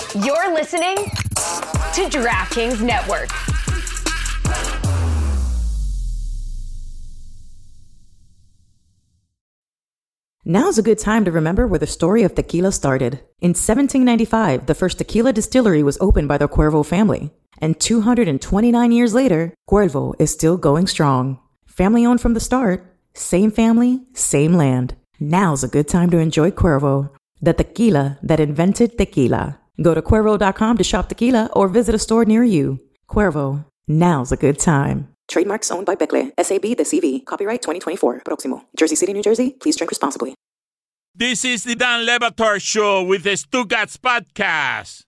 You're listening to DraftKings Network. Now's a good time to remember where the story of tequila started. In 1795, the first tequila distillery was opened by the Cuervo family. And 229 years later, Cuervo is still going strong. Family owned from the start, same family, same land. Now's a good time to enjoy Cuervo, the tequila that invented tequila. Go to Cuervo.com to shop tequila or visit a store near you. Cuervo, now's a good time. Trademarks owned by Becle, SAB the CV. Copyright 2024. Proximo. Jersey City, New Jersey. Please drink responsibly. This is the Dan Le Batard Show with the Stugats Podcast.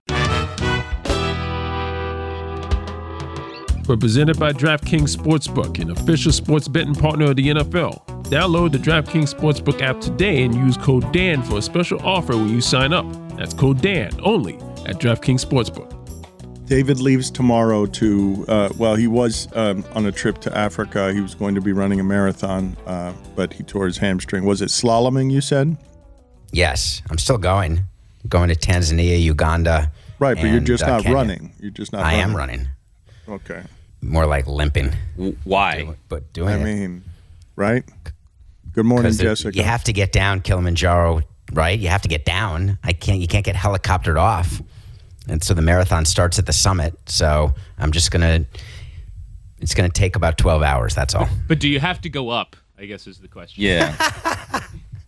We're presented by DraftKings Sportsbook, an official sports betting partner of the NFL. Download the DraftKings Sportsbook app today and use code DAN for a special offer when you sign up. That's code DAN only at DraftKings Sportsbook. David leaves tomorrow to, he was on a trip to Africa. He was going to be running a marathon, but he tore his hamstring. Was it slaloming, you said? Yes, I'm still going. Going to Tanzania, Uganda. Right, but you're just not Kenya. running. You're just not I running. am running. Okay. More like limping. Why? But doing it. I mean, right? Good morning, Jessica. You have to get down Kilimanjaro, right? You have to get down. You can't get helicoptered off. And so the marathon starts at the summit. So I'm just it's going to take about 12 hours. That's all. But do you have to go up, I guess is the question. Yeah.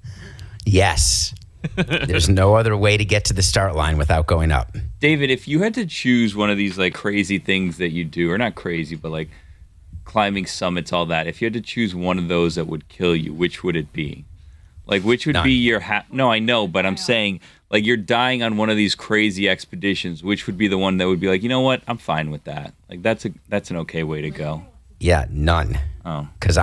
Yes. There's no other way to get to the start line without going up. David, if you had to choose one of these like crazy things that you do, or not crazy, but like climbing summits, all that, if you had to choose one of those that would kill you, which would it be? Like, which would be your No, I know, but I'm saying, like, you're dying on one of these crazy expeditions. Which would be the one that would be like, you know what? I'm fine with that. Like, that's an okay way to go. Yeah, none. Oh. Because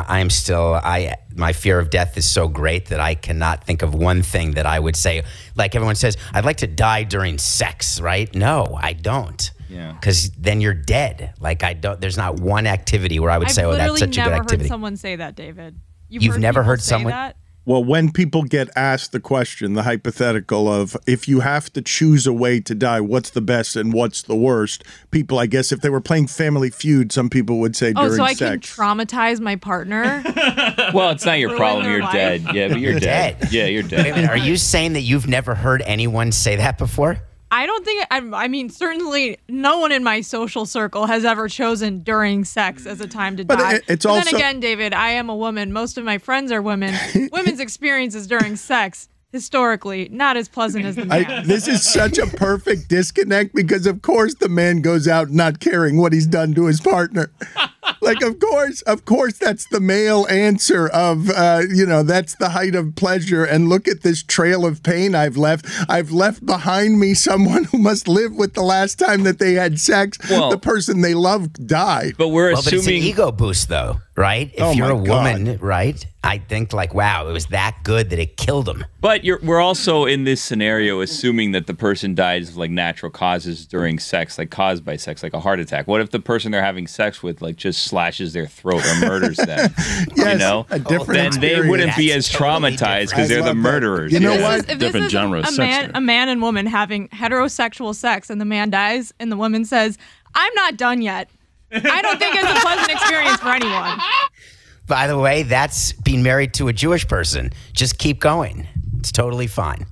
my fear of death is so great that I cannot think of one thing that I would say. Like everyone says, I'd like to die during sex, right? No, I don't. Yeah. Because then you're dead. Like there's not one activity where I would say, oh, that's such a good I've never activity. heard someone say that, David. You've never heard say someone that? Well, when people get asked the question, the hypothetical of if you have to choose a way to die, what's the best and what's the worst? People, I guess, if they were playing Family Feud, some people would say during sex. Oh, so I can traumatize my partner? Well, it's not your problem. You're dead. Yeah, but you're dead. Yeah, you're dead. Wait a minute, are you saying that you've never heard anyone say that before? I don't think, I mean, certainly no one in my social circle has ever chosen during sex as a time to die. It's but also, then again, David, I am a woman. Most of my friends are women. Women's experiences during sex, historically, not as pleasant as the man. This is such a perfect disconnect because, of course, the man goes out not caring what he's done to his partner. Like, of course, that's the male answer of, that's the height of pleasure. And look at this trail of pain I've left. I've left behind me someone who must live with the last time that they had sex. The person they loved died. But But it's an ego boost, though, right? If you're a woman, right? I think like, wow, it was that good that it killed him. But we're also in this scenario assuming that the person dies of like natural causes during sex, like caused by sex, like a heart attack. What if the person they're having sex with like just slashes their throat or murders them? Yes, a different then they wouldn't be as traumatized because they're the murderers. You know what? If this is a man and woman having heterosexual sex and the man dies and the woman says, I'm not done yet. I don't think it's a pleasant experience for anyone. By the way, that's being married to a Jewish person. Just keep going. It's totally fine.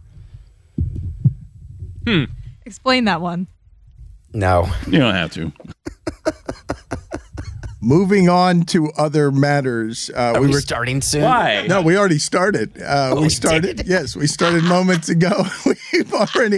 Explain that one. No. You don't have to. Moving on to other matters. Are we starting soon? Why? No, we already started. We started. Yes, we started moments ago. We've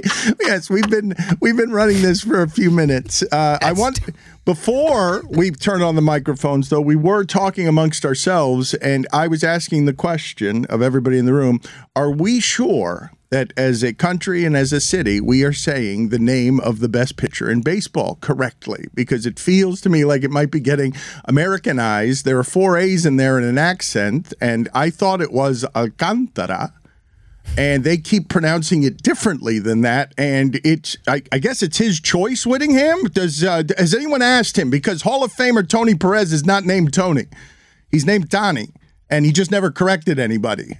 been running this for a few minutes. Before we turn on the microphones, though, we were talking amongst ourselves, and I was asking the question of everybody in the room: are we sure that as a country and as a city, we are saying the name of the best pitcher in baseball correctly? Because it feels to me like it might be getting Americanized. There are 4 A's in there and an accent, and I thought it was Alcantara, and they keep pronouncing it differently than that. And I guess it's his choice, Whittingham. Has anyone asked him? Because Hall of Famer Tony Perez is not named Tony. He's named Donnie. and he just never corrected anybody.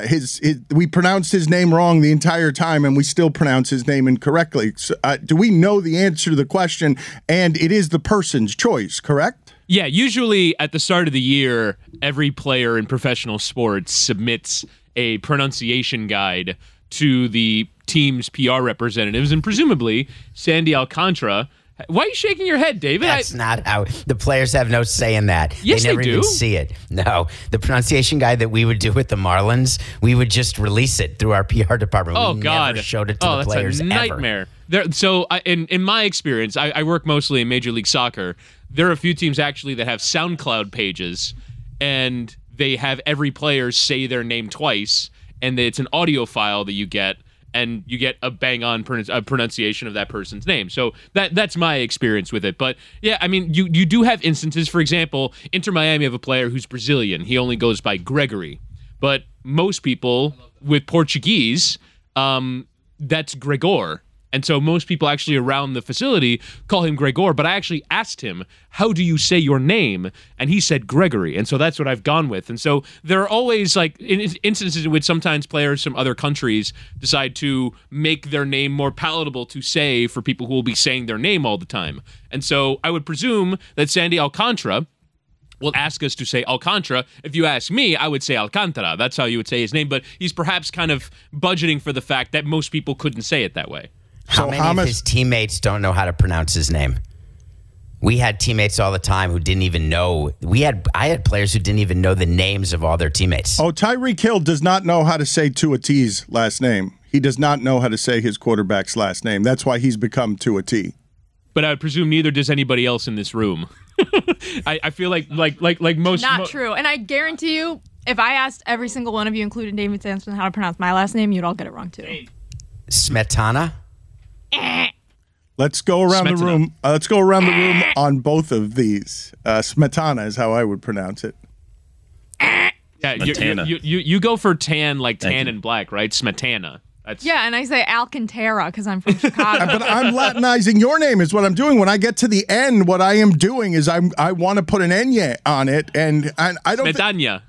We pronounced his name wrong the entire time, and we still pronounce his name incorrectly. So, do we know the answer to the question? And it is the person's choice, correct? Yeah, usually at the start of the year, every player in professional sports submits a pronunciation guide to the team's PR representatives, and presumably Sandy Alcantara. Why are you shaking your head, David? That's not how the players have no say in that. Yes, they never do. even see it. No, the pronunciation guide that we would do with the Marlins, we would just release it through our PR department. Oh, we God. never showed it to the players that's a nightmare. In my experience, I work mostly in Major League Soccer. There are a few teams actually that have SoundCloud pages, and they have every player say their name twice, and it's an audio file that you get, and you get a bang-on pronunciation of that person's name. So that's my experience with it. But, yeah, I mean, you do have instances. For example, Inter Miami have a player who's Brazilian. He only goes by Gregory. But most people with Portuguese, that's Gregor. And so most people actually around the facility call him Gregor. But I actually asked him, how do you say your name? And he said Gregory. And so that's what I've gone with. And so there are always like instances in which sometimes players from other countries decide to make their name more palatable to say for people who will be saying their name all the time. And so I would presume that Sandy Alcantara will ask us to say Alcantara. If you ask me, I would say Alcantara. That's how you would say his name. But he's perhaps kind of budgeting for the fact that most people couldn't say it that way. How many of his teammates don't know how to pronounce his name? We had teammates all the time who didn't even know. I had players who didn't even know the names of all their teammates. Oh, Tyreek Hill does not know how to say Tua T's last name. He does not know how to say his quarterback's last name. That's why he's become Tua T. But I would presume neither does anybody else in this room. I feel like most. Not true. And I guarantee you, if I asked every single one of you, including David Sampson, how to pronounce my last name, you'd all get it wrong too. Smetana? Let's go around the room. Let's go around the room on both of these. Smetana is how I would pronounce it. Yeah, you go for tan like tan and black, right? Smetana. Yeah, and I say Alcantara because I'm from Chicago. But I'm Latinizing your name is what I'm doing. When I get to the end, what I am doing is I want to put an Enya on it, and I don't. Smetana.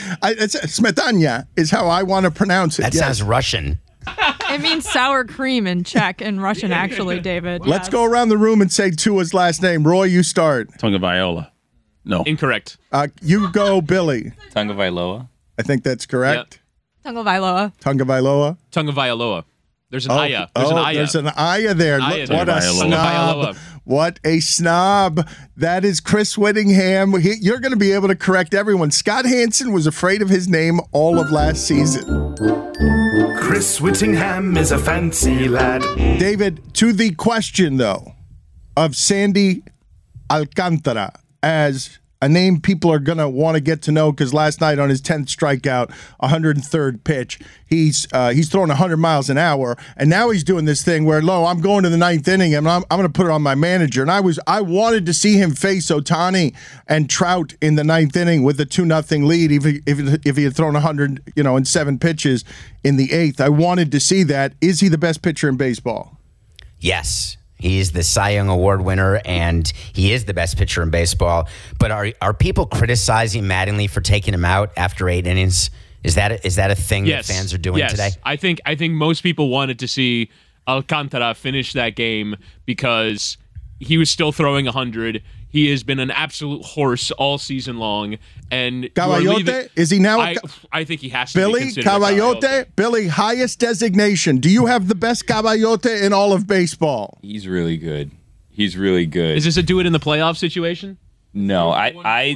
Smetana is how I want to pronounce it. That sounds Russian. It means sour cream in Czech and Russian, actually, David. Let's go around the room and say Tua's last name. Roy, you start. Tagovailoa. No. Incorrect. You go, Billy. Tagovailoa. I think that's correct. Yep. Tagovailoa. Tagovailoa. There's an Aya. There's an Aya there. Look, what a snob. What a snob. That is Chris Whittingham. You're going to be able to correct everyone. Scott Hansen was afraid of his name all of last season. Chris Whittingham is a fancy lad. David, to the question, though, of Sandy Alcantara as a name people are going to want to get to know because last night on his 10th strikeout, 103rd pitch, he's throwing 100 miles an hour, and now he's doing this thing where, I'm going to the 9th inning, and I'm going to put it on my manager. And I wanted to see him face Ohtani and Trout in the 9th inning with a 2-0 lead, if he had thrown 100, in 7 pitches in the 8th. I wanted to see that. Is he the best pitcher in baseball? Yes. He's the Cy Young Award winner, and he is the best pitcher in baseball. But are people criticizing Mattingly for taking him out after 8 innings? Is that a thing that fans are doing today? I think most people wanted to see Alcantara finish that game because he was still throwing 100. He has been an absolute horse all season long. And Caballote, is he now? I think he has to be Billy considered Caballote. Billy, highest designation. Do you have the best Caballote in all of baseball? He's really good. Is this a do it in the playoff situation? No, I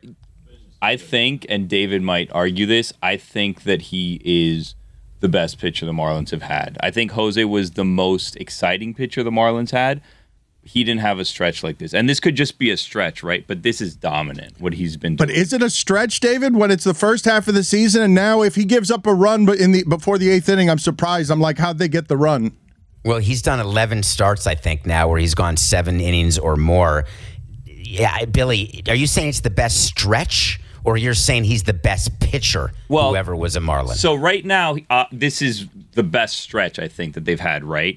think, and David might argue this, I think that he is the best pitcher the Marlins have had. I think Jose was the most exciting pitcher the Marlins had. He didn't have a stretch like this. And this could just be a stretch, right? But this is dominant, what he's been doing. But is it a stretch, David, when it's the first half of the season? And now if he gives up a run before the 8th inning, I'm surprised. I'm like, how'd they get the run? Well, he's done 11 starts, I think, now, where he's gone 7 innings or more. Yeah, Billy, are you saying it's the best stretch? Or you're saying he's the best pitcher who ever was a Marlin? So right now, this is the best stretch, I think, that they've had, right?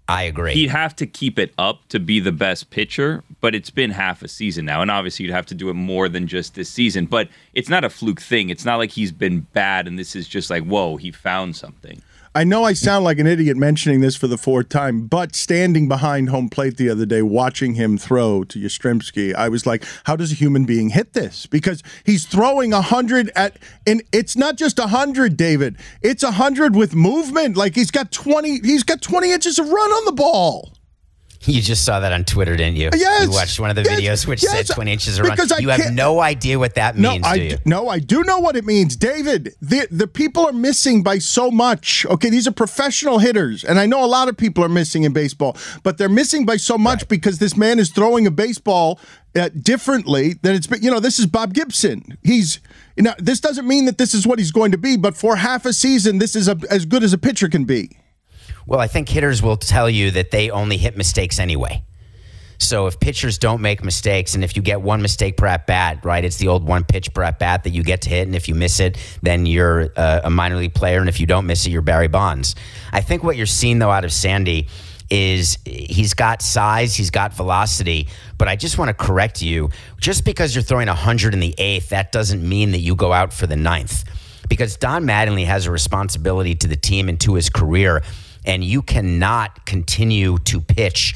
I agree. He'd have to keep it up to be the best pitcher, but it's been half a season now. And obviously you'd have to do it more than just this season. But it's not a fluke thing. It's not like he's been bad and this is just like, whoa, he found something. I know I sound like an idiot mentioning this for the fourth time, but standing behind home plate the other day, watching him throw to Yastrzemski, I was like, how does a human being hit this? Because he's throwing 100 and it's not just 100, David. It's 100 with movement. Like he's got 20 inches of run on the ball. You just saw that on Twitter, didn't you? Yes. You watched one of the videos which said 20 inches of run. You have no idea what that means, do you? No, I do know what it means. David, the people are missing by so much. Okay, these are professional hitters, and I know a lot of people are missing in baseball, but they're missing by so much because this man is throwing a baseball differently than it's been. This is Bob Gibson. This doesn't mean that this is what he's going to be, but for half a season, this is as good as a pitcher can be. Well, I think hitters will tell you that they only hit mistakes anyway. So if pitchers don't make mistakes, and if you get one mistake per at-bat, right, it's the old one pitch per at-bat that you get to hit, and if you miss it, then you're a minor league player, and if you don't miss it, you're Barry Bonds. I think what you're seeing, though, out of Sandy is he's got size, he's got velocity, but I just want to correct you. Just because you're throwing 100 in the eighth, that doesn't mean that you go out for the ninth. Because Don Mattingly has a responsibility to the team and to his career, and you cannot continue to pitch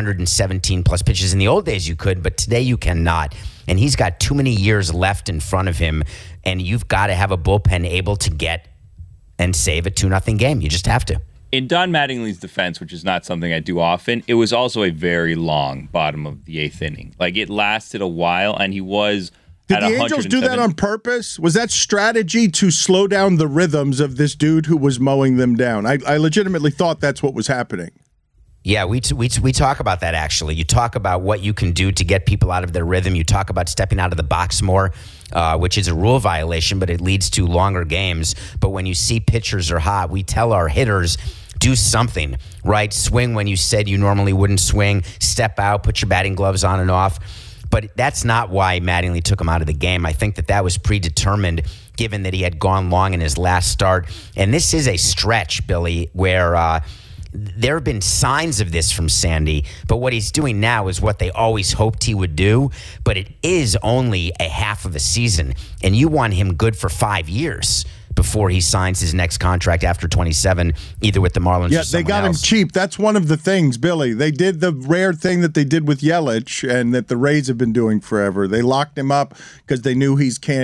117 plus pitches. In the old days you could, but today you cannot. And he's got too many years left in front of him, and you've got to have a bullpen able to get and save a 2-0 game. You just have to. In Don Mattingly's defense, which is not something I do often, it was also a very long bottom of the eighth inning. Like, it lasted a while, and he was... Did the Angels do that on purpose? Was that strategy to slow down the rhythms of this dude who was mowing them down? I legitimately thought that's what was happening. Yeah, we talk about that, actually. You talk about what you can do to get people out of their rhythm. You talk about stepping out of the box more, which is a rule violation, but it leads to longer games. But when you see pitchers are hot, we tell our hitters, do something, right? Swing when you said you normally wouldn't swing. Step out, put your batting gloves on and off. But that's not why Mattingly took him out of the game. I think that was predetermined, given that he had gone long in his last start. And this is a stretch, Billy, where there have been signs of this from Sandy. But what he's doing now is what they always hoped he would do. But it is only a half of a season. And you want him good for 5 years before he signs his next contract after 27, either with the Marlins or someone else. Yeah, they got him cheap. That's one of the things, Billy. They did the rare thing that they did with Yelich and that the Rays have been doing forever. They locked him up because they knew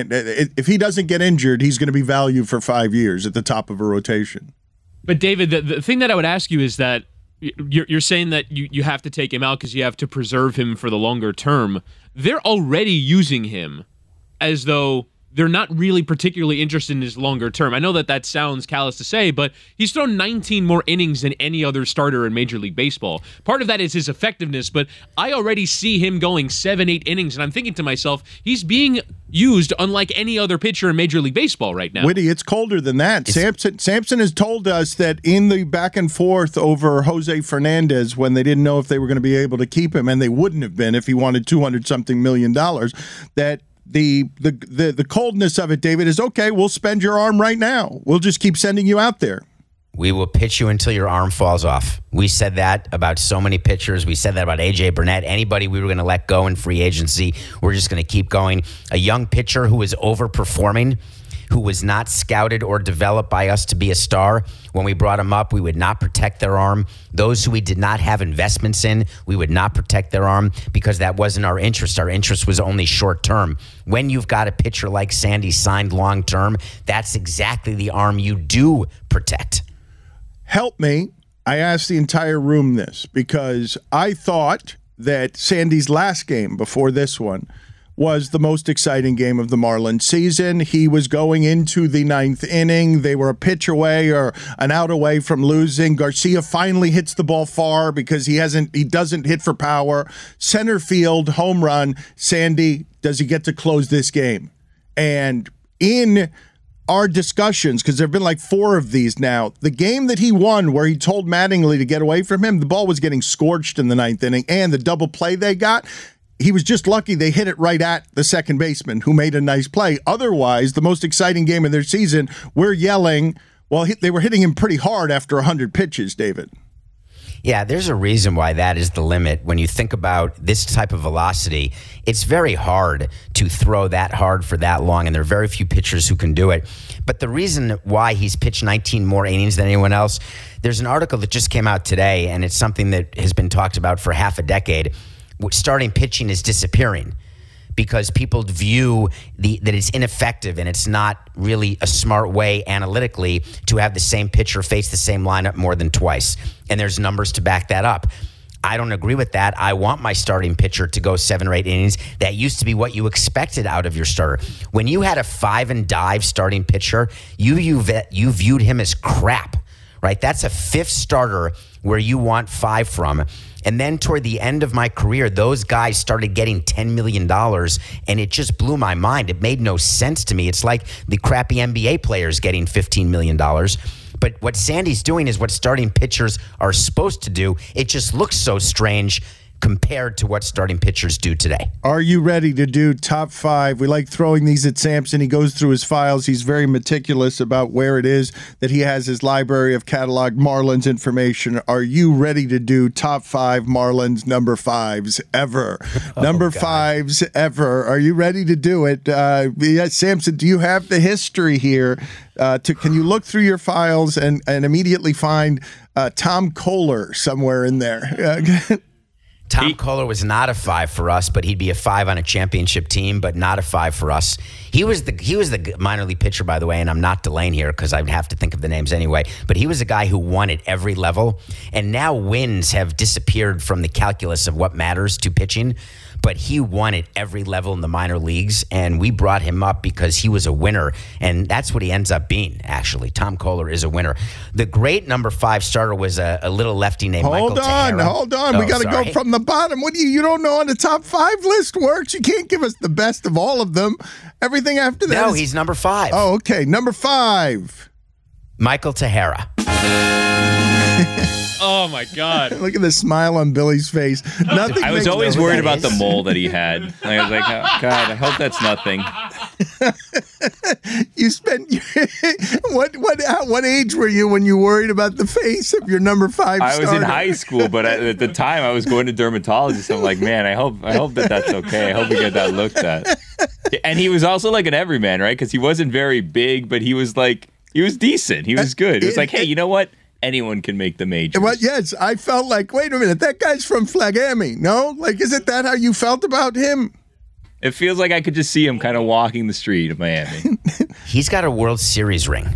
if he doesn't get injured, he's going to be valued for 5 years at the top of a rotation. But, David, the thing that I would ask you is that you're saying that you have to take him out because you have to preserve him for the longer term. They're already using him as though they're not really particularly interested in his longer term. I know that sounds callous to say, but he's thrown 19 more innings than any other starter in Major League Baseball. Part of that is his effectiveness, but I already see him going 7-8 innings, and I'm thinking to myself, he's being used unlike any other pitcher in Major League Baseball right now. Whitty, it's colder than that. Sampson has told us that in the back and forth over Jose Fernandez, when they didn't know if they were going to be able to keep him, and they wouldn't have been if he wanted $200-something million, that the coldness of it, David, is okay, we'll spend your arm right now. We'll just keep sending you out there. We will pitch you until your arm falls off. We said that about so many pitchers. We said that about A.J. Burnett. Anybody we were going to let go in free agency, we're just going to keep going. A young pitcher who is overperforming, who was not scouted or developed by us to be a star. When we brought him up, we would not protect their arm. Those who we did not have investments in, we would not protect their arm because that wasn't our interest. Our interest was only short term. When you've got a pitcher like Sandy signed long term, that's exactly the arm you do protect. Help me. I asked the entire room this because I thought that Sandy's last game before this one was the most exciting game of the Marlins season. He was going into the ninth inning. They were a pitch away or an out away from losing. Garcia finally hits the ball far because he doesn't hit for power. Center field, home run. Sandy, does he get to close this game? And in our discussions, because there have been like 4 of these now, the game that he won where he told Mattingly to get away from him, the ball was getting scorched in the ninth inning, and the double play they got, he was just lucky they hit it right at the second baseman who made a nice play. Otherwise, the most exciting game of their season, we're yelling, well, they were hitting him pretty hard after 100 pitches, David. Yeah, there's a reason why that is the limit. When you think about this type of velocity, it's very hard to throw that hard for that long, and there are very few pitchers who can do it. But the reason why he's pitched 19 more innings than anyone else, there's an article that just came out today, and it's something that has been talked about for half a decade. Starting pitching is disappearing because people view that it's ineffective and it's not really a smart way analytically to have the same pitcher face the same lineup more than twice. And there's numbers to back that up. I don't agree with that. I want my starting pitcher to go 7 or 8 innings. That used to be what you expected out of your starter. When you had a 5 and dive starting pitcher, you viewed him as crap, right? That's a 5th starter where you want 5 from. And then toward the end of my career, those guys started getting $10 million, and it just blew my mind. It made no sense to me. It's like the crappy NBA players getting $15 million. But what Sandy's doing is what starting pitchers are supposed to do. It just looks so strange compared to what starting pitchers do today. Are you ready to do top 5? We like throwing these at Samson. He goes through his files. He's very meticulous about where it is that he has his library of cataloged Marlins information. Are you ready to do top 5 Marlins number 5s ever? Number 5s ever. Are you ready to do it? Yes, Samson, do you have the history here? Can you look through your files and immediately find Tom Kohler somewhere in there? Tom Kohler was not a 5 for us, but he'd be a 5 on a championship team, but not a 5 for us. He was the minor league pitcher, by the way, and I'm not delaying here because I'd have to think of the names anyway, but he was a guy who won at every level, and now wins have disappeared from the calculus of what matters to pitching, but he won at every level in the minor leagues, and we brought him up because he was a winner, and that's what he ends up being, actually. Tom Kohler is a winner. The great number 5 starter was a little lefty named Michael Tejera. Hold on. We got to go from the bottom. What do you don't know how the top 5 list works? You can't give us the best of all of them. Everything after that. No, he's number 5. Oh, okay. Number 5. Michael Tejera. Oh, my God. Look at the smile on Billy's face. Nothing. I was always worried about the mole that he had. I was like, oh, God, I hope that's nothing. You spent what age were you when you worried about the face of your number 5 starter? I was in high school, but at the time I was going to dermatologist. I'm like, man, I hope that's okay. I hope we get that looked at. And he was also like an everyman, right? Because he wasn't very big, but he was decent. He was good. It was like, hey, you know what? Anyone can make the majors. Well, yes, I felt like, wait a minute, that guy's from Flagami, no? Like, isn't that how you felt about him? It feels like I could just see him kind of walking the street of Miami. He's got a World Series ring,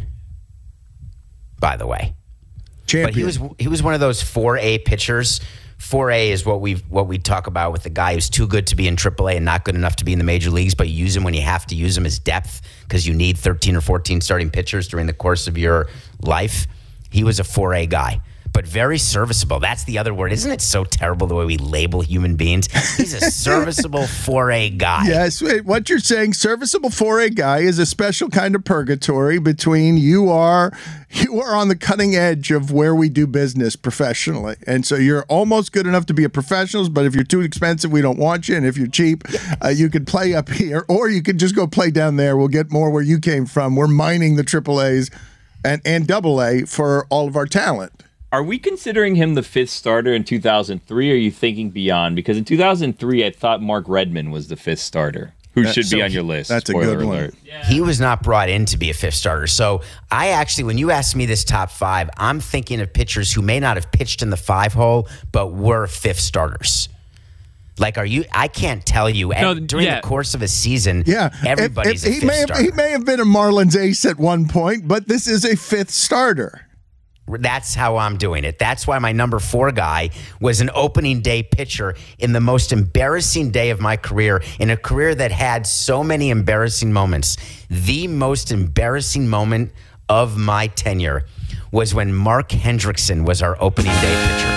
by the way. Champion. But he was one of those 4A pitchers. 4A is what we talk about with the guy who's too good to be in AAA and not good enough to be in the major leagues, but you use him when you have to use him as depth because you need 13 or 14 starting pitchers during the course of your life. He was a 4A guy, but very serviceable. That's the other word. Isn't it so terrible the way we label human beings? He's a serviceable 4A guy. Yes, what you're saying, serviceable 4A guy is a special kind of purgatory between you are on the cutting edge of where we do business professionally. And so you're almost good enough to be a professional, but if you're too expensive, we don't want you. And if you're cheap, you could play up here, or you could just go play down there. We'll get more where you came from. We're mining the AAAs and AA for all of our talent. Are we considering him the 5th starter in 2003, or are you thinking beyond? Because in 2003, I thought Mark Redmond was the 5th starter, who should be on your list. That's Spoiler a good alert. one. Yeah. He was not brought in to be a 5th starter. So I actually, when you asked me this top 5, I'm thinking of pitchers who may not have pitched in the 5 hole, but were 5th starters. Like, I can't tell you. During the course of a season, everybody's a 5th starter. He may have been a Marlins ace at one point, but this is a 5th starter. That's how I'm doing it. That's why my number 4 guy was an opening day pitcher in the most embarrassing day of my career, in a career that had so many embarrassing moments. The most embarrassing moment of my tenure was when Mark Hendrickson was our opening day pitcher.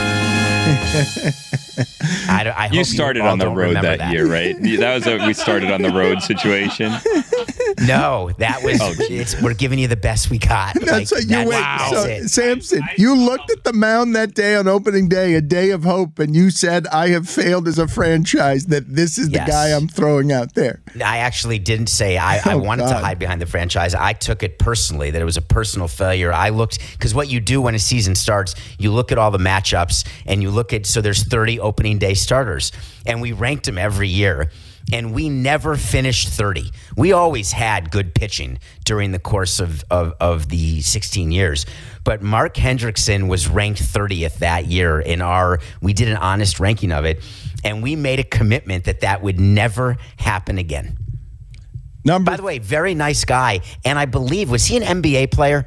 You started on the road that year, right? That was we started on the road situation. No, that was. We're giving you the best we got. That's what you went. So, Samson, you looked at the mound that day on opening day, a day of hope, and you said, "I have failed as a franchise. That this is the guy I'm throwing out there." I actually didn't say I wanted to hide behind the franchise. I took it personally that it was a personal failure. I looked because what you do when a season starts, you look at all the matchups and you look at there's 30 opening day starters, and we ranked them every year. And we never finished 30. We always had good pitching during the course of the 16 years. But Mark Hendrickson was ranked 30th that year we did an honest ranking of it. And we made a commitment that would never happen again. By the way, very nice guy. And I believe, was he an NBA player?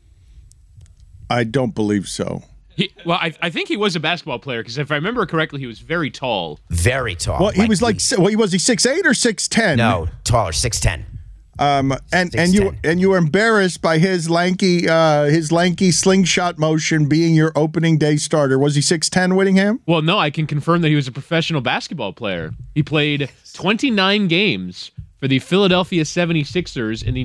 I don't believe so. I think he was a basketball player because if I remember correctly, he was very tall. Very tall. Well, he was was he 6'8" or 6'10"? No, taller, 6'10". And you were embarrassed by his lanky slingshot motion being your opening day starter. Was he 6'10", Whittingham? Well, no, I can confirm that he was a professional basketball player. He played 29 games for the Philadelphia 76ers in the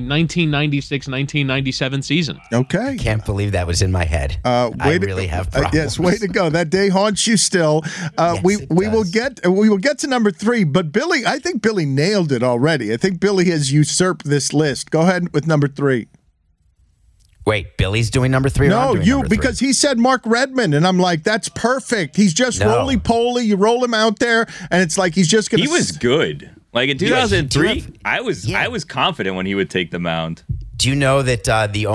1996-1997 season. Okay. I can't believe that was in my head. I really have problems. Yes, way to go. That day haunts you still. Yes, we will get to number 3, but Billy, I think Billy nailed it already. I think Billy has usurped this list. Go ahead with number 3. Wait, Billy's doing number 3? No, because he said Mark Redmond, and I'm like, that's perfect. He's just roly-poly. You roll him out there, and it's like he's just going to... He was good. Like in 2003, I was confident when he would take the mound. Do you know that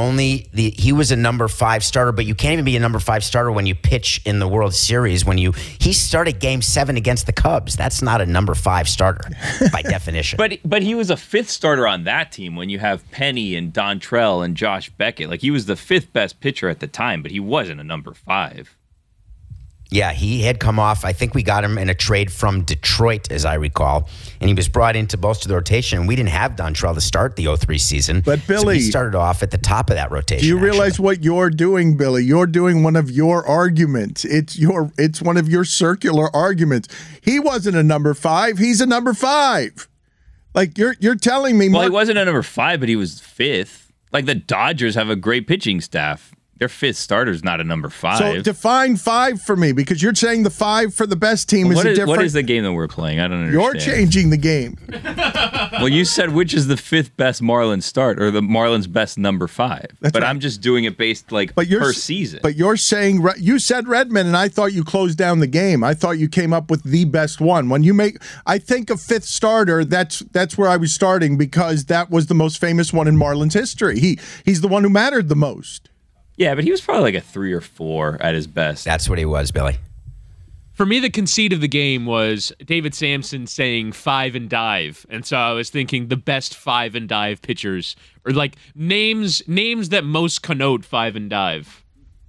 he was a number 5 starter, but you can't even be a number 5 starter when you pitch in the World Series. He started Game 7 against the Cubs. That's not a number 5 starter by definition. But he was a 5th starter on that team when you have Penny and Dontrell and Josh Beckett. Like he was the 5th best pitcher at the time, but he wasn't a number 5. Yeah, he had come off. I think we got him in a trade from Detroit, as I recall, and he was brought in to bolster the rotation. And we didn't have Dontrell to start the 03 season, but Billy, so he started off at the top of that rotation. Do you realize what you're doing, Billy? You're doing one of your arguments. It's one of your circular arguments. He wasn't a number 5. He's a number 5. Like you're telling me. Well, he wasn't a number 5, but he was 5th. Like the Dodgers have a great pitching staff. Their 5th starter is not a number 5. So define 5 for me, because you're saying the 5 for the best team is a different... What is the game that we're playing? I don't understand. You're changing the game. Well, you said which is the 5th best Marlins start, or the Marlins best number 5. But right. I'm just doing it based per season. But you're saying... You said Redmond, and I thought you closed down the game. I thought you came up with the best one. When you make... I think of 5th starter, that's where I was starting, because that was the most famous one in Marlins history. He's the one who mattered the most. Yeah, but he was probably like a 3 or 4 at his best. That's what he was, Billy. For me, the conceit of the game was David Samson saying 5 and dive. And so I was thinking the best 5 and dive pitchers, or like names that most connote 5 and dive.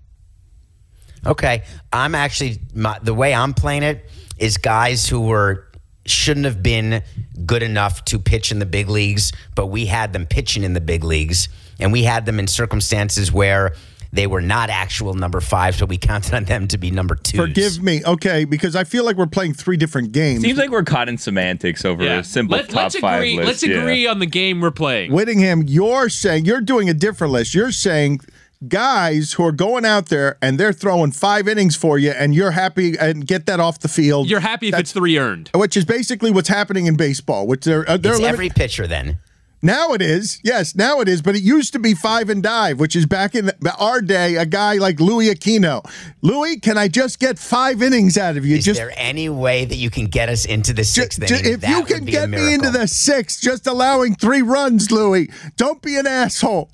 Okay. I'm actually, the way I'm playing it is guys who shouldn't have been good enough to pitch in the big leagues, but we had them pitching in the big leagues, and we had them in circumstances where they were not actual number 5s, but we counted on them to be number 2s. Forgive me, okay, because I feel like we're playing 3 different games. Seems like we're caught in semantics over a simple top 5 list. Let's agree on the game we're playing. Whittingham, you're doing a different list. You're saying guys who are going out there and they're throwing 5 innings for you, and you're happy and get that off the field. You're happy if it's 3 earned, which is basically what's happening in baseball. Which it's every pitcher then. Now it is. Yes, now it is. But it used to be 5 and dive, which is back in our day, a guy like Louis Aquino. Louis, can I just get 5 innings out of you? Is there any way that you can get us into the 6th inning? If you can get me into the 6th, just allowing 3 runs, Louis, don't be an asshole.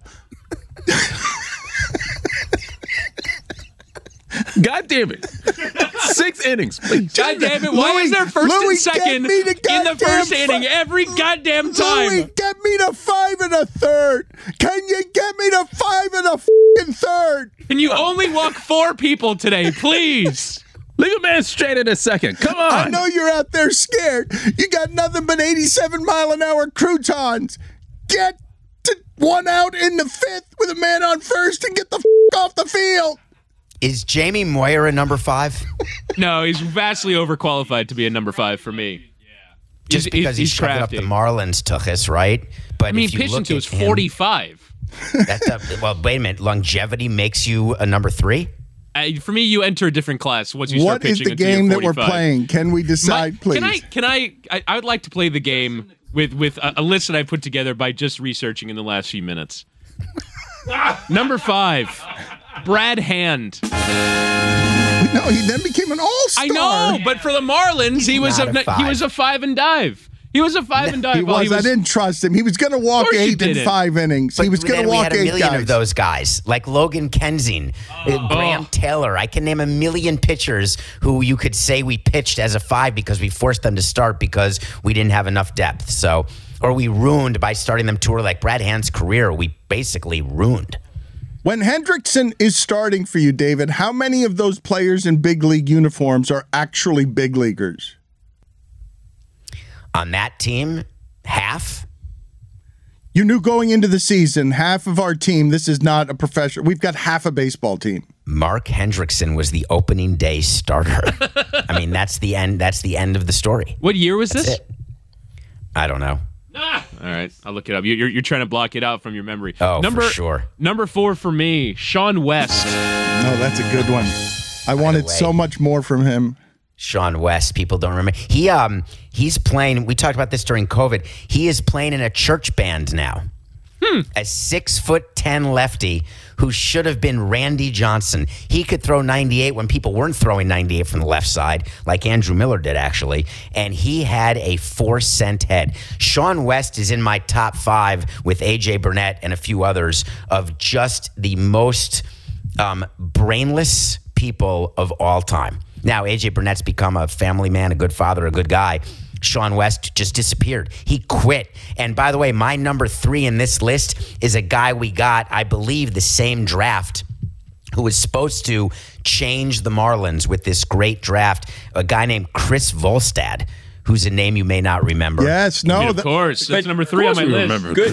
God damn it. 6 innings, please. God damn it. Why is there first and second in the first inning every goddamn time? Louis, get me to 5 1/3. Can you get me to 5 1/3? Can you only walk 4 people today, please? Leave a man straight in a second. Come on. I know you're out there scared. You got nothing but 87-mile-an-hour croutons. Get to 1 out in the 5th with a man on first and get the off the field. Is Jamie Moyer a number 5? No, he's vastly overqualified to be a number 5 for me. Just because he shoved it up the Marlins took us, right? But I mean, pitched until he was 45. Well, wait a minute. Longevity makes you a number 3? For me, you enter a different class once you start pitching. What is the game that we're playing? Can we decide, please? I would like to play the game with a list that I put together by just researching in the last few minutes. Number 5, Brad Hand. No, he then became an all-star. I know, but for the Marlins, he was a 5 and dive. He was a 5 and dive. He was. I didn't trust him. He was going to walk 8 in 5 innings. But he was going to walk 8 guys. We had a million of those guys, like Logan Kensing, Graham Taylor. I can name a million pitchers who you could say we pitched as a 5 because we forced them to start because we didn't have enough depth. So, or we ruined by starting them too early. Like Brad Hand's career, we basically ruined. When Hendrickson is starting for you, David, how many of those players in big league uniforms are actually big leaguers? On that team, half. You knew going into the season, half of our team, this is not a professional. We've got half a baseball team. Mark Hendrickson was the opening day starter. I mean, that's the end. That's the end of the story. What year was this? It. I don't know. All right, I'll look it up. You're trying to block it out from your memory. Oh, for sure. Number 4 for me, Sean West. Oh, that's a good one. I wanted so much more from him. Sean West, people don't remember. He's playing. We talked about this during COVID. He is playing in a church band now. A 6'10" lefty who should have been Randy Johnson. He could throw 98 when people weren't throwing 98 from the left side, like Andrew Miller did actually. And he had a 4-cent head. Sean West is in my top 5 with AJ Burnett and a few others of just the most brainless people of all time. Now, AJ Burnett's become a family man, a good father, a good guy. Sean West just disappeared. He quit. And by the way, my number 3 in this list is a guy we got, I believe, the same draft, who was supposed to change the Marlins with this great draft, a guy named Chris Volstad, who's a name you may not remember. Yes, no. I mean, of course. That's number 3 on my list. Good.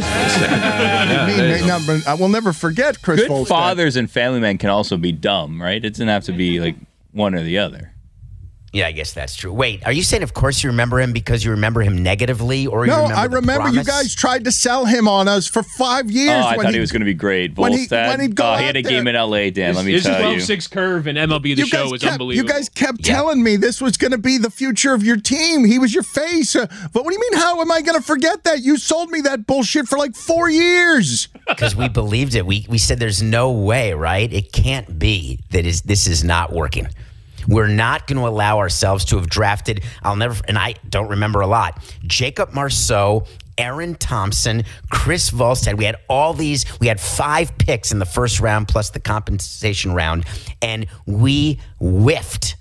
I will never forget Chris Volstad. Good fathers and family men can also be dumb, right? It doesn't have to be like one or the other. Yeah, I guess that's true. Wait, are you saying, of course, you remember him because you remember him negatively, or no? You I remember you guys tried to sell him on us for 5 years. Oh, I thought he was going to be great. Volstad. He had a game in LA, Dan. Let me tell you. His 12-6 curve in MLB The Show was unbelievable. You guys kept telling me this was going to be the future of your team. He was your face. But what do you mean? How am I going to forget that? You sold me that bullshit for like 4 years. Because we believed it. We said there's no way, right? It can't be that this is not working. We're not going to allow ourselves to have drafted, and I don't remember a lot, Jacob Marceau, Aaron Thompson, Chris Volstad. We had all these. We had 5 picks in the first round plus the compensation round, and we whiffed.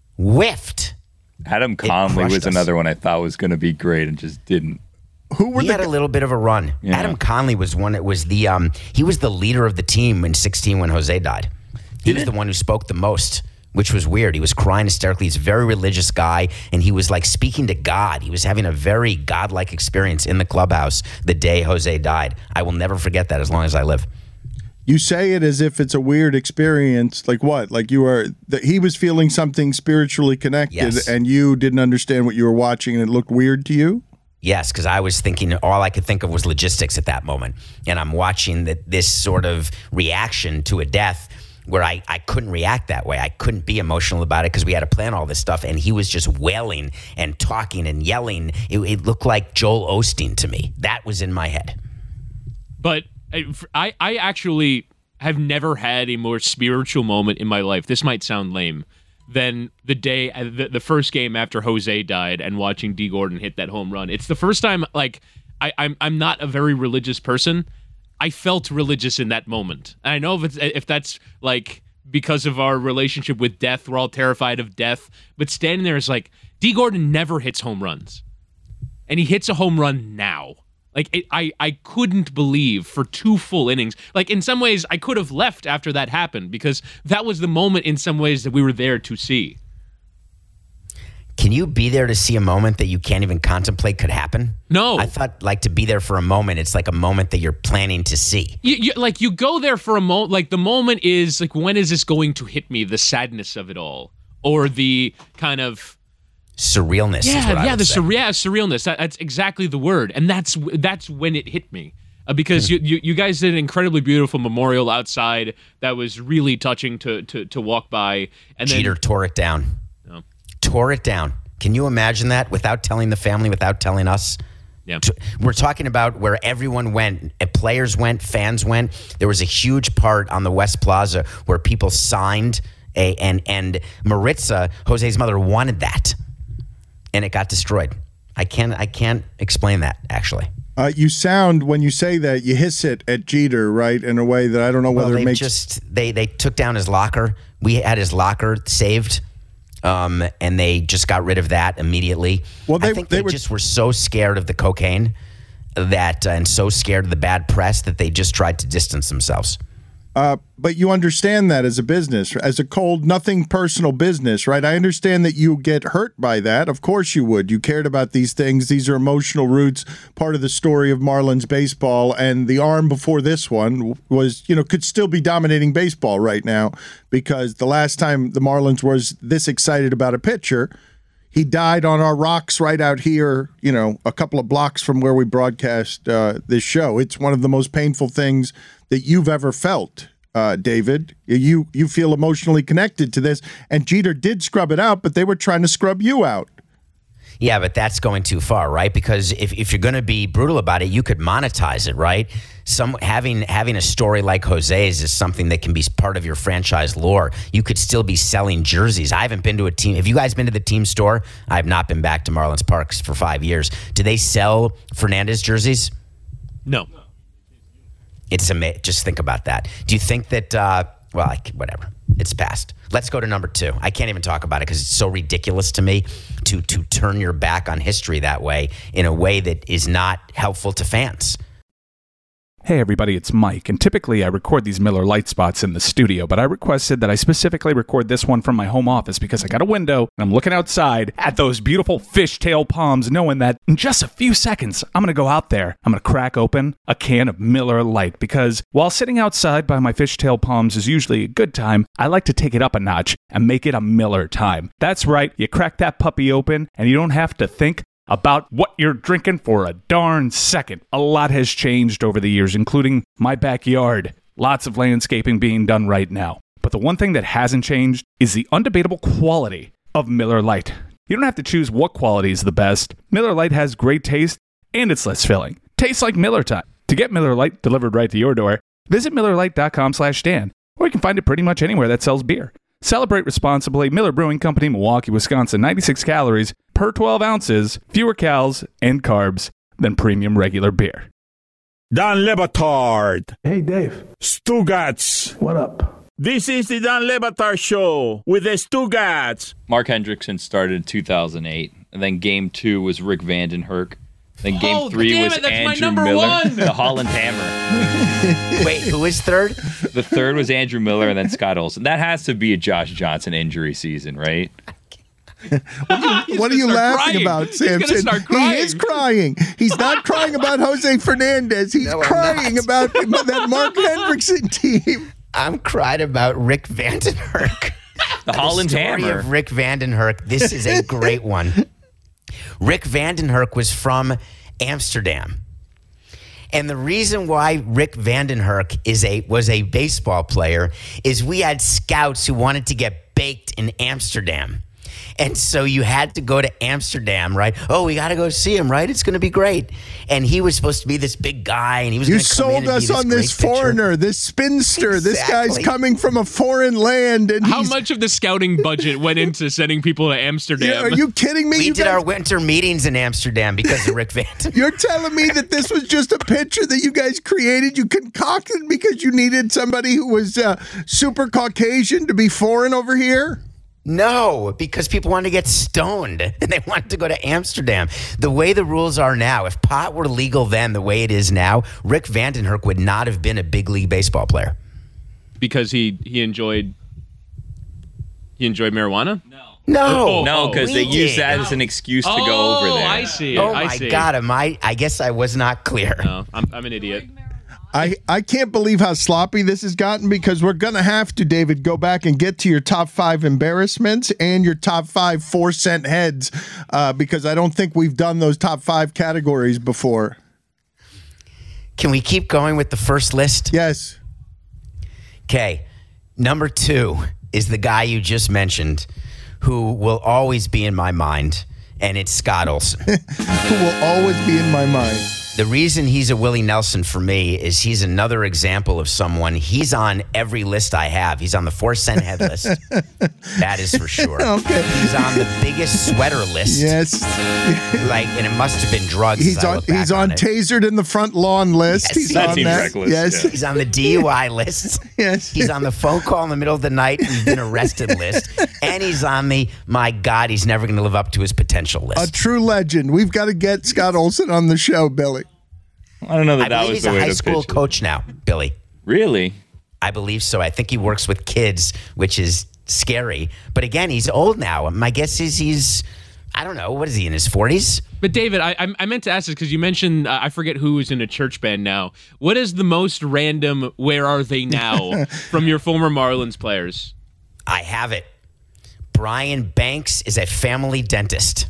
Adam Conley was another one I thought was going to be great and just didn't. He had a little bit of a run. Yeah. Adam Conley was one that was he was the leader of the team in 2016 when Jose died. He was the one who spoke the most, which was weird. He was crying hysterically. He's a very religious guy, and he was like speaking to God. He was having a very godlike experience in the clubhouse the day Jose died. I will never forget that as long as I live. You say it as if it's a weird experience. Like what? Like he was feeling something spiritually connected, and you didn't understand what you were watching, and it looked weird to you? Yes, because I was thinking, all I could think of was logistics at that moment. And I'm watching this sort of reaction to a death where I couldn't react that way. I couldn't be emotional about it because we had to plan all this stuff, and he was just wailing and talking and yelling. It looked like Joel Osteen to me. That was in my head. But I actually have never had a more spiritual moment in my life. This might sound lame. Than the day, the first game after Jose died and watching D. Gordon hit that home run. It's the first time, like, I'm not a very religious person. I felt religious in that moment. And I know if that's like because of our relationship with death, we're all terrified of death. But standing there is like, D. Gordon never hits home runs. And he hits a home run now. Like, I couldn't believe for 2 full innings. Like, in some ways, I could have left after that happened because that was the moment in some ways that we were there to see. Can you be there to see a moment that you can't even contemplate could happen? No. I thought, like, to be there for a moment, it's like a moment that you're planning to see. You go there for a moment. Like, the moment is, like, when is this going to hit me? The sadness of it all. Or the kind of surrealness. Surrealness. That's exactly the word, and that's when it hit me. Because you guys did an incredibly beautiful memorial outside that was really touching to walk by. And Jeter tore it down. Oh. Tore it down. Can you imagine that without telling the family, without telling us? Yeah. We're talking about where everyone went, players went, fans went. There was a huge part on the West Plaza where people signed, and Maritza, Jose's mother, wanted that, and it got destroyed. I can't explain that, actually. You sound, when you say that, you hiss it at Jeter, right, in a way that I don't know whether it makes... They took down his locker. We had his locker saved, and they just got rid of that immediately. Well, I think they just were so scared of the cocaine and so scared of the bad press that they just tried to distance themselves. But you understand that as a business, as a cold, nothing personal business, right? I understand that you get hurt by that. Of course you would. You cared about these things. These are emotional roots, part of the story of Marlins baseball. And the arm before this one was, could still be dominating baseball right now, because the last time the Marlins was this excited about a pitcher, he died on our rocks right out here, a couple of blocks from where we broadcast this show. It's one of the most painful things that you've ever felt, David. You feel emotionally connected to this, and Jeter did scrub it out, but they were trying to scrub you out. Yeah, but that's going too far, right? Because if you're going to be brutal about it, you could monetize it, right? Having a story like Jose's is something that can be part of your franchise lore. You could still be selling jerseys. I haven't been to a team. Have you guys been to the team store? I have not been back to Marlins Parks for 5 years. Do they sell Fernandez jerseys? No. It's amazing. Just think about that. Do you think that, whatever. It's past. Let's go to number 2. I can't even talk about it because it's so ridiculous to me to turn your back on history that way, in a way that is not helpful to fans. Hey everybody, it's Mike, and typically I record these Miller Lite spots in the studio, but I requested that I specifically record this one from my home office because I got a window and I'm looking outside at those beautiful fishtail palms, knowing that in just a few seconds I'm going to go out there, I'm going to crack open a can of Miller Lite, because while sitting outside by my fishtail palms is usually a good time, I like to take it up a notch and make it a Miller time. That's right, you crack that puppy open and you don't have to think about what you're drinking for a darn second. A lot has changed over the years, including my backyard. Lots of landscaping being done right now. But the one thing that hasn't changed is the undebatable quality of Miller Lite. You don't have to choose what quality is the best. Miller Lite has great taste, and it's less filling. Tastes like Miller time. To get Miller Lite delivered right to your door, visit MillerLite.com/Dan, or you can find it pretty much anywhere that sells beer. Celebrate responsibly. Miller Brewing Company, Milwaukee, Wisconsin. 96 calories per 12 ounces, fewer calories and carbs than premium regular beer. Dan Le Batard. Hey, Dave. Stugats. What up? This is the Dan Le Batard Show with the Stugats. Mark Hendrickson started in 2008, and then Game 2 was Rick Vandenherk. Then Game 3 was Andrew Miller, the Holland Hammer. Wait, who is third? The third was Andrew Miller, and then Scott Olsen. That has to be a Josh Johnson injury season, right? What are you laughing about, Samson? He is crying. He's not crying about Jose Fernandez. He's crying about that Mark Hendrickson team. I'm crying about Rick Vandenherk. The Holland Hammer. The story of Rick Vandenherk. This is a great one. Rick Vandenherk was from Amsterdam. And the reason why Rick Vandenherk was a baseball player is we had scouts who wanted to get baked in Amsterdam. And so you had to go to Amsterdam, right? Oh, we got to go see him, right? It's going to be great. And he was supposed to be this big guy, and he was going to come in and be this You sold us on this foreigner, this spinster. Exactly. This guy's coming from a foreign land. And how much of the scouting budget went into sending people to Amsterdam? Yeah, are you kidding me? We did our winter meetings in Amsterdam because of Rick Vandenherk. You're telling me that this was just a picture that you guys created, you concocted because you needed somebody who was super Caucasian to be foreign over here? No, because people wanted to get stoned and they wanted to go to Amsterdam. The way the rules are now, if pot were legal then the way it is now, Rick Vandenherk would not have been a big league baseball player. Because he enjoyed marijuana? No, because they used that as an excuse to go over there. I see. Oh my God, I guess I was not clear. No, I'm an idiot. I can't believe how sloppy this has gotten because we're going to have to, David, go back and get to your top 5 embarrassments and your top 5 4-cent heads because I don't think we've done those top 5 categories before. Can we keep going with the first list? Yes. Okay. Number 2 is the guy you just mentioned who will always be in my mind, and it's Scott Olson. Who will always be in my mind. The reason he's a Willie Nelson for me is he's another example of someone. He's on every list I have. He's on the 4-cent head list. That is for sure. Okay. He's on the biggest sweater list. Yes. And it must have been drugs. He's on tasered in the front lawn list. Yes, He's on that. Reckless, yes. yeah. He's on the DUI list. Yes. He's on the phone call in the middle of the night. We've been arrested list. And he's on the, my God, he's never going to live up to his potential list. A true legend. We've got to get Scott Olson on the show, Billy. I don't know that was the way to pitch it. He's a high school coach now, Billy. Really? I believe so. I think he works with kids, which is scary. But again, he's old now. My guess is he's, I don't know, what is he, in his 40s? But David, I meant to ask this because you mentioned, I forget who is in a church band now. What is the most random where are they now from your former Marlins players? I have it. Brian Banks is a family dentist.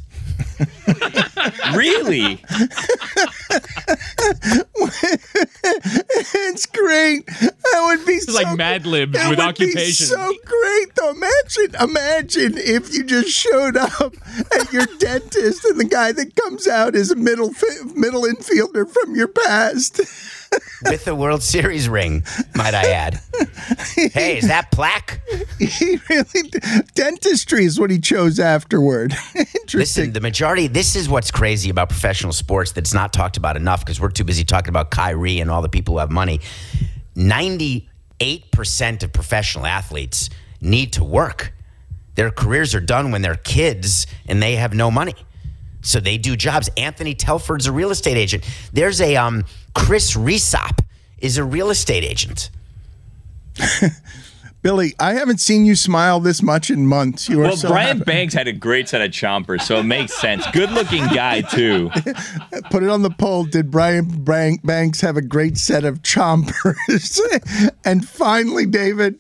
Really? It's great. That would be It's like Mad Libs with occupation. So great though. Imagine if you just showed up at your dentist and the guy that comes out is a middle infielder from your past. With the World Series ring, might I add. Hey, is that plaque? He really dentistry is what he chose afterward. Interesting. Listen, the majority, this is what's crazy about professional sports that's not talked about enough because we're too busy talking about Kyrie and all the people who have money. 98% of professional athletes need to work. Their careers are done when they're kids and they have no money. So they do jobs. Anthony Telford's a real estate agent. There's a Chris Resop is a real estate agent. Billy, I haven't seen you smile this much in months. You are Brian Banks had a great set of chompers, so it makes sense. Good-looking guy, too. Put it on the poll. Did Brian Banks have a great set of chompers? And finally, David.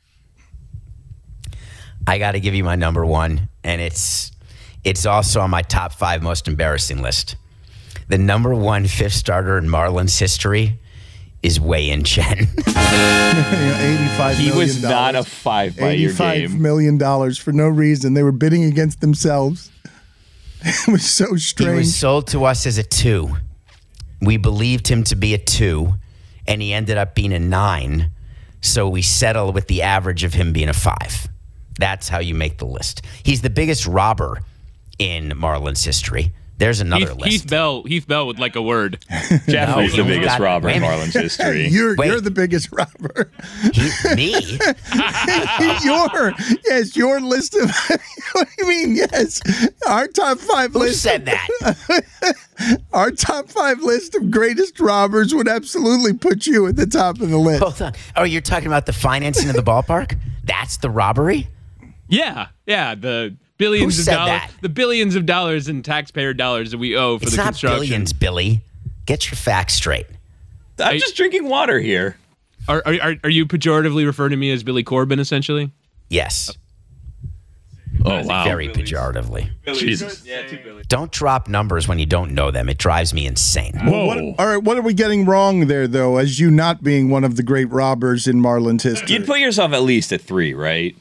I got to give you my number 1, and it's also on my top 5 most embarrassing list. The number 1 fifth starter in Marlins history is Wei-Yin Chen. $85 million. He was not a 5 by your game. $85 million for no reason. They were bidding against themselves. It was so strange. He was sold to us as a 2. We believed him to be a 2, and he ended up being a 9. So we settle with the average of him being a 5. That's how you make the list. He's the biggest robber in Marlins history. There's another list. Heath Bell would like a word. Jeffrey's the biggest robber in Marlins history. You're the biggest robber. Me? Your list of. What do you mean? Yes, our top 5 list. Who said that? Our top 5 list of greatest robbers would absolutely put you at the top of the list. Hold on. Oh, you're talking about the financing of the ballpark? That's the robbery? Yeah, the billions of dollars. That? The billions of dollars in taxpayer dollars that we owe for the construction. It's not billions, Billy. Get your facts straight. I'm just drinking water here. Are you pejoratively referring to me as Billy Corbin, essentially? Yes. Oh, wow. Very pejoratively. Jesus. Don't drop numbers when you don't know them. It drives me insane. Whoa. All right, what are we getting wrong there, though, as you not being one of the great robbers in Marlins history? You'd put yourself at least at 3, right?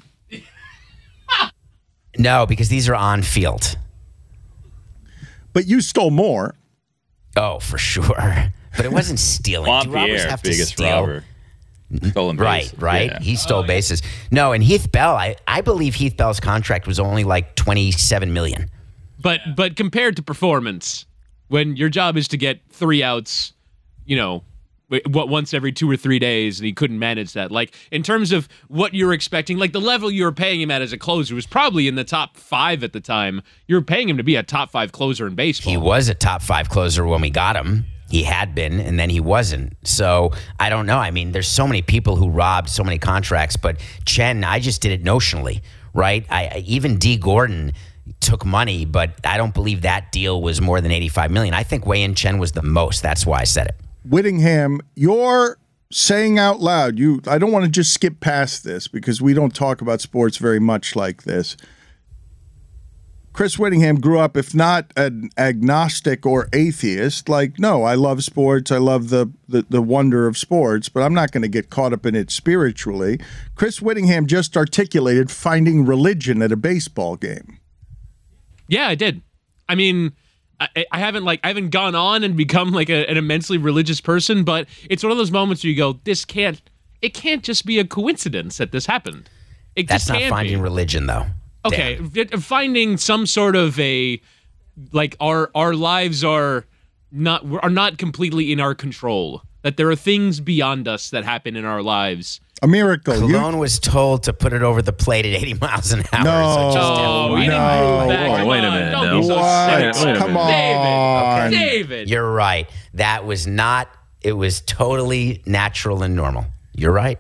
No, because these are on field. But you stole more. Oh, for sure. But it wasn't stealing. LaPierre, biggest robber. Stolen bases. Right. Yeah. He stole bases. No, and Heath Bell, I believe Heath Bell's contract was only like $27 million. But compared to performance, when your job is to get 3 outs, once every 2 or 3 days, and he couldn't manage that. Like, in terms of what you're expecting, like the level you were paying him at as a closer was probably in the top 5 at the time. You were paying him to be a top 5 closer in baseball. He was a top 5 closer when we got him. He had been, and then he wasn't. So I don't know. I mean, there's so many people who robbed so many contracts, but Chen, I just did it notionally, right? Even D. Gordon took money, but I don't believe that deal was more than $85 million. I think Wei-Yin Chen was the most. That's why I said it. Whittingham, you're saying out loud, I don't want to just skip past this because we don't talk about sports very much like this. Chris Whittingham grew up, if not an agnostic or atheist, like, no, I love sports. I love the wonder of sports, but I'm not going to get caught up in it spiritually. Chris Whittingham just articulated finding religion at a baseball game. Yeah, I did. I mean, I haven't gone on and become like an immensely religious person, but it's one of those moments where you go, it can't just be a coincidence that this happened. That's not finding religion, though. Okay, finding some sort of our lives are not completely in our control. That there are things beyond us that happen in our lives. A miracle. Cologne was told to put it over the plate at 80 miles an hour. Wait a minute. Don't be so cynical. Come on. David. You're right. That was not, it was totally natural and normal. You're right.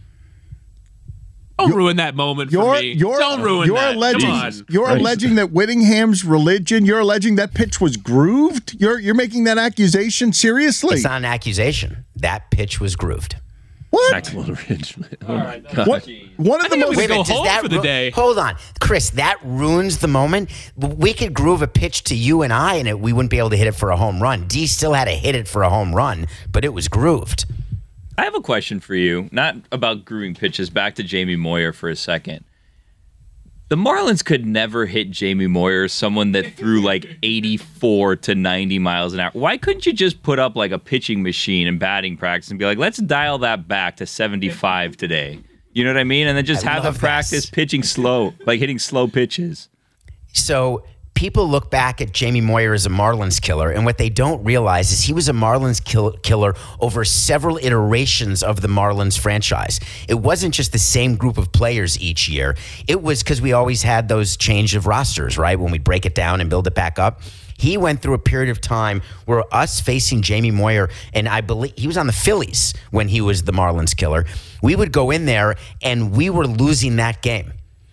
Don't ruin that moment for me. Don't ruin that. You're alleging that Whittingham's religion, you're alleging that pitch was grooved? You're making that accusation seriously? It's not an accusation. That pitch was grooved. What? Oh my God. One of the most... Wait, go home for the day. Hold on. Chris, that ruins the moment. We could groove a pitch to you and I, and we wouldn't be able to hit it for a home run. D still had to hit it for a home run, but it was grooved. I have a question for you, not about grooving pitches. Back to Jamie Moyer for a second. The Marlins could never hit Jamie Moyer, someone that threw like 84 to 90 miles an hour. Why couldn't you just put up like a pitching machine in batting practice and be like, let's dial that back to 75 today? You know what I mean? And then just have them practice pitching slow, like hitting slow pitches. So people look back at Jamie Moyer as a Marlins killer, and what they don't realize is he was a Marlins killer over several iterations of the Marlins franchise. It wasn't just the same group of players each year. It was because we always had those change of rosters, right? When we break it down and build it back up. He went through a period of time where us facing Jamie Moyer, and I believe he was on the Phillies when he was the Marlins killer. We would go in there, and we were losing that game.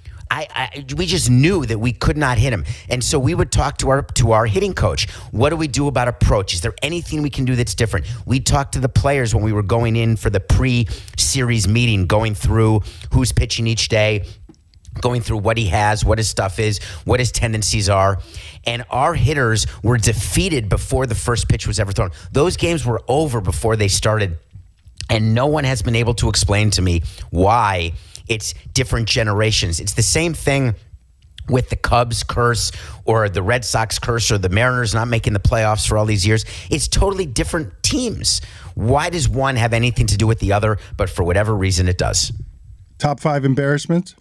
We just knew that we could not hit him. And so we would talk to our hitting coach. What do we do about approach? Is there anything we can do that's different? We'd talk to the players when we were going in for the pre-series meeting, going through who's pitching each day, going through what he has, what his stuff is, what his tendencies are. And our hitters were defeated before the first pitch was ever thrown. Those games were over before they started. And no one has been able to explain to me why it's different generations. It's the same thing with the Cubs curse or the Red Sox curse or the Mariners not making the playoffs for all these years. It's totally different teams. Why does one have anything to do with the other? But for whatever reason, it does. Top 5 embarrassments?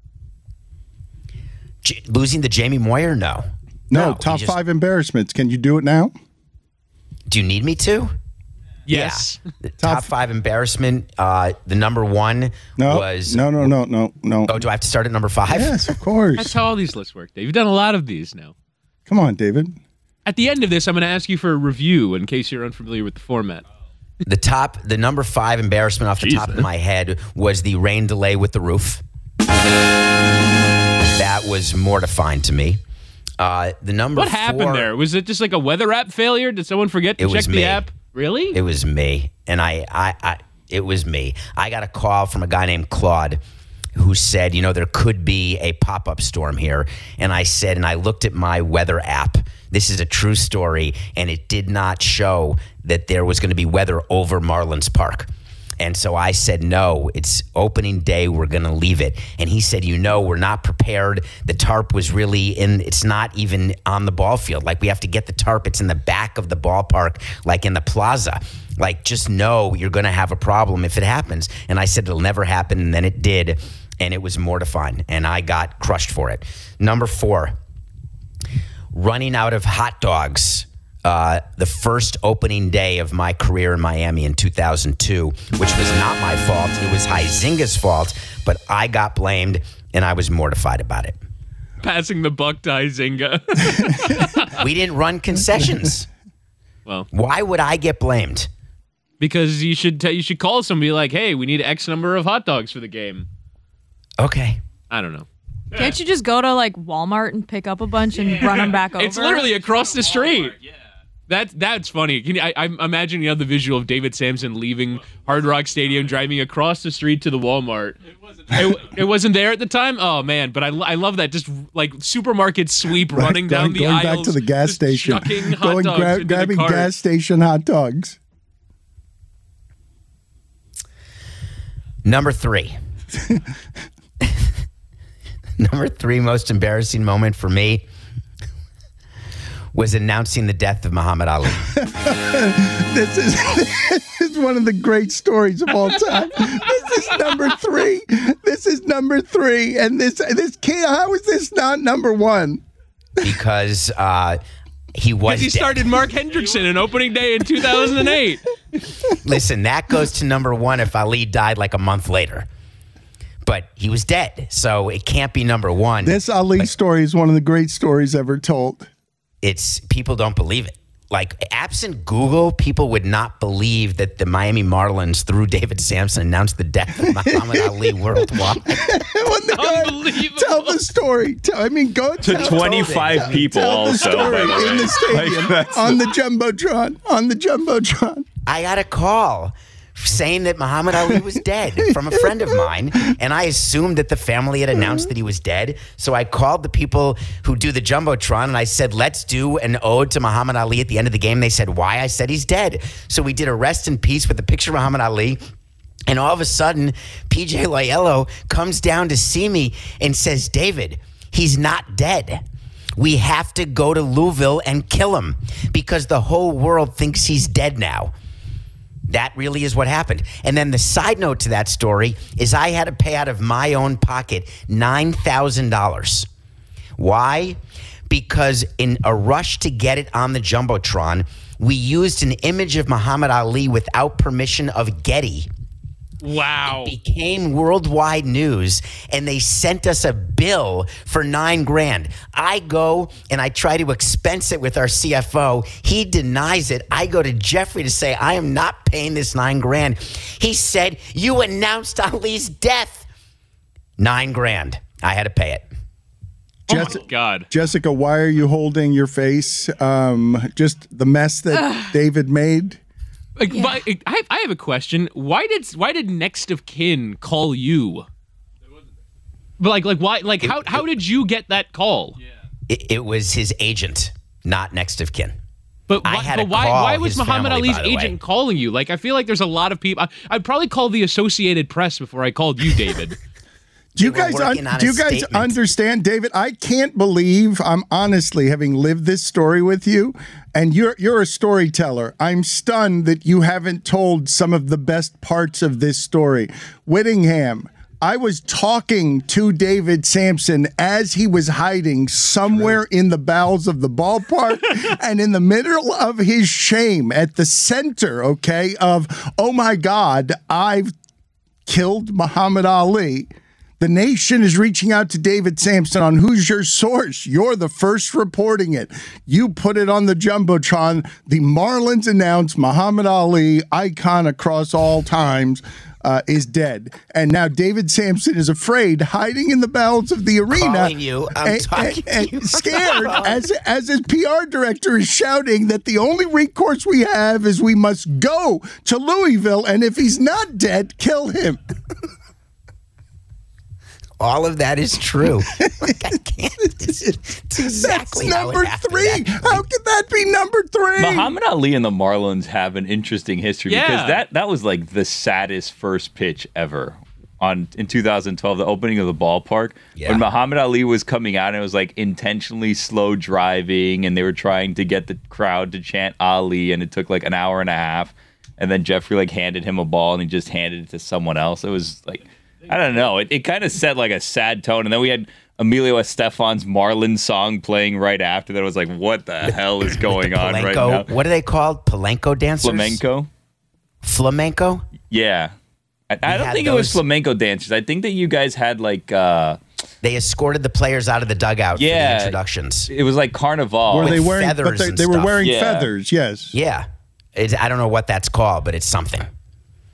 Losing to Jamie Moyer? No. No, top 5 embarrassments. Can you do it now? Do you need me to? Yes. Yeah. Top 5 embarrassment. The number 1 was... No. Oh, do I have to start at number 5? Yes, of course. That's how all these lists work, Dave. You've done a lot of these now. Come on, David. At the end of this, I'm going to ask you for a review in case you're unfamiliar with the format. The number 5 embarrassment off the top of my head was the rain delay with the roof. That was mortifying to me. The number What 4, happened there? Was it just like a weather app failure? Did someone forget to check the app? Really? It was me. And it was me. I got a call from a guy named Claude who said, there could be a pop-up storm here. And I said, and I looked at my weather app. This is a true story. And it did not show that there was going to be weather over Marlins Park. And so I said, no, it's opening day. We're going to leave it. And he said, we're not prepared. The tarp was really it's not even on the ball field. Like, we have to get the tarp. It's in the back of the ballpark, like in the plaza. Like, just know you're going to have a problem if it happens. And I said, it'll never happen. And then it did. And it was mortifying. And I got crushed for it. Number 4, running out of hot dogs. The first opening day of my career in Miami in 2002, which was not my fault. It was Huizinga's fault, but I got blamed, and I was mortified about it. Passing the buck to Huizinga. We didn't run concessions. Well, why would I get blamed? Because you should call somebody like, hey, we need X number of hot dogs for the game. Okay. I don't know. Can't you just go to like Walmart and pick up a bunch and run them back over? It's literally across the street. That's funny. I'm imagining the visual of David Samson leaving Hard Rock Stadium, driving across the street to the Walmart. It wasn't there at the time. Oh man, but I love that. Just like supermarket sweep, running down the aisles, going back to the gas station, grabbing gas station hot dogs. Number 3. Number 3 most embarrassing moment for me was announcing the death of Muhammad Ali. This is one of the great stories of all time. This is number 3. This is number 3, and this can't. How is this not number 1? Because he was. Because he started Mark Hendrickson in opening day in 2008. Listen, that goes to number 1 if Ali died like a month later. But he was dead, so it can't be number 1. This Ali story is one of the great stories ever told. It's people don't believe it. Like, absent Google, people would not believe that the Miami Marlins, through David Samson, announced the death of Muhammad Ali worldwide. Unbelievable. Tell the story. Go to 25 people tell also. The story in the stadium, on the Jumbotron. I got a call saying that Muhammad Ali was dead from a friend of mine, and I assumed that the family had announced that he was dead. So I called the people who do the Jumbotron, and I said, let's do an ode to Muhammad Ali at the end of the game. They said, why? I said, he's dead. So we did a rest in peace with a picture of Muhammad Ali. And all of a sudden, PJ Loyello comes down to see me and says, David, he's not dead. We have to go to Louisville and kill him because the whole world thinks he's dead now. That really is what happened. And then the side note to that story is I had to pay out of my own pocket $9,000. Why? Because in a rush to get it on the Jumbotron, we used an image of Muhammad Ali without permission of Getty. Wow. It became worldwide news, and they sent us a bill for $9,000. I go and I try to expense it with our CFO. He denies it. I go to Jeffrey to say, I am not paying this $9,000. He said, you announced Ali's death. $9,000. I had to pay it. Oh my God. Jessica, why are you holding your face? Just the mess that David made? But I have a question. Why did next of kin call you? But why? How did you get that call? It was his agent, not next of kin. But why was Muhammad Ali's agent calling you? I feel like there's a lot of people. I'd probably call the Associated Press before I called you, David. Do you guys understand, David? I can't believe I'm honestly having lived this story with you, and you're a storyteller. I'm stunned that you haven't told some of the best parts of this story. Whittingham, I was talking to David Samson as he was hiding somewhere in the bowels of the ballpark and in the middle of his shame at the center, of, oh my God, I've killed Muhammad Ali. The nation is reaching out to David Samson on who's your source. You're the first reporting it. You put it on the Jumbotron. The Marlins announced Muhammad Ali, icon across all times, is dead. And now David Samson is afraid, hiding in the bowels of the arena. Calling you. I'm talking to you. Scared as his PR director is shouting that the only recourse we have is we must go to Louisville, and if he's not dead, kill him. All of that is true. I can't. It's exactly That's number 3. How could that be number 3? Muhammad Ali and the Marlins have an interesting history because that was the saddest first pitch ever in 2012, the opening of the ballpark. Yeah. When Muhammad Ali was coming out and it was intentionally slow driving and they were trying to get the crowd to chant Ali, and it took an hour and a half, and then Jeffrey handed him a ball and he just handed it to someone else. It was I don't know. It kind of set a sad tone. And then we had Emilio Estefan's Marlin song playing right after that. It was what the hell is going on right now? What are they called? Palenco dancers? Flamenco? Yeah. I don't think it was flamenco dancers. I think that you guys had they escorted the players out of the dugout for the introductions. It was Carnival. Were they wearing feathers? They were wearing feathers, yes. Yeah. I don't know what that's called, but it's something.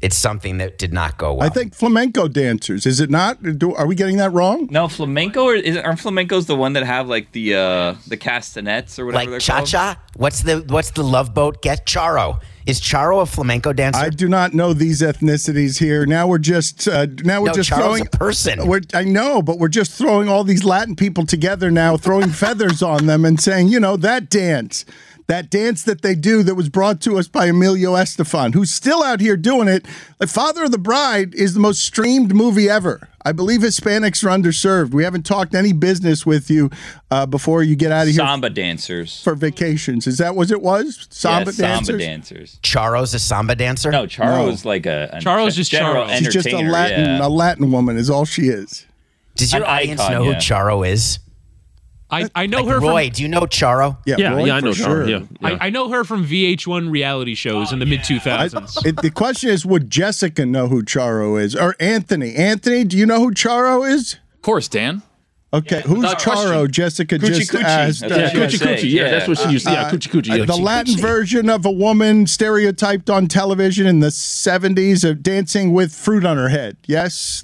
It's something that did not go well. I think flamenco dancers, is it not? Are we getting that wrong? No, flamenco, aren't flamencos the one that have like the castanets or whatever like they're called? cha-cha? What's the love boat? Get Charo. Is Charo a flamenco dancer? I do not know these ethnicities here. Now we're just Charo's throwing a person. I know, but we're just throwing all these Latin people together now, throwing feathers on them and saying, that dance. That dance that they do that was brought to us by Emilio Estefan, who's still out here doing it. Like Father of the Bride is the most streamed movie ever. I believe Hispanics are underserved. We haven't talked any business with you before you get out of here. Samba dancers. For vacations. Is that what it was? Samba dancers? Samba dancers. Charo's a samba dancer? No, Charo's like a Charo's just general Charo. She's just a Latin woman is all she is. Does your audience know who Charo is? I know her Roy, from... do you know Charo? Roy, I know sure. Charo. Yeah. I know her from VH1 reality shows in the mid-2000s. The question is, would Jessica know who Charo is? Or Anthony? Anthony, do you know who Charo is? Of course, Dan. Okay, who's Charo? Jessica just asked. Coochie Coochie. Yeah, that's what she used to say. Yeah, Coochie Coochie. Yeah. The Latin version of a woman stereotyped on television in the 70s of dancing with fruit on her head. Yes?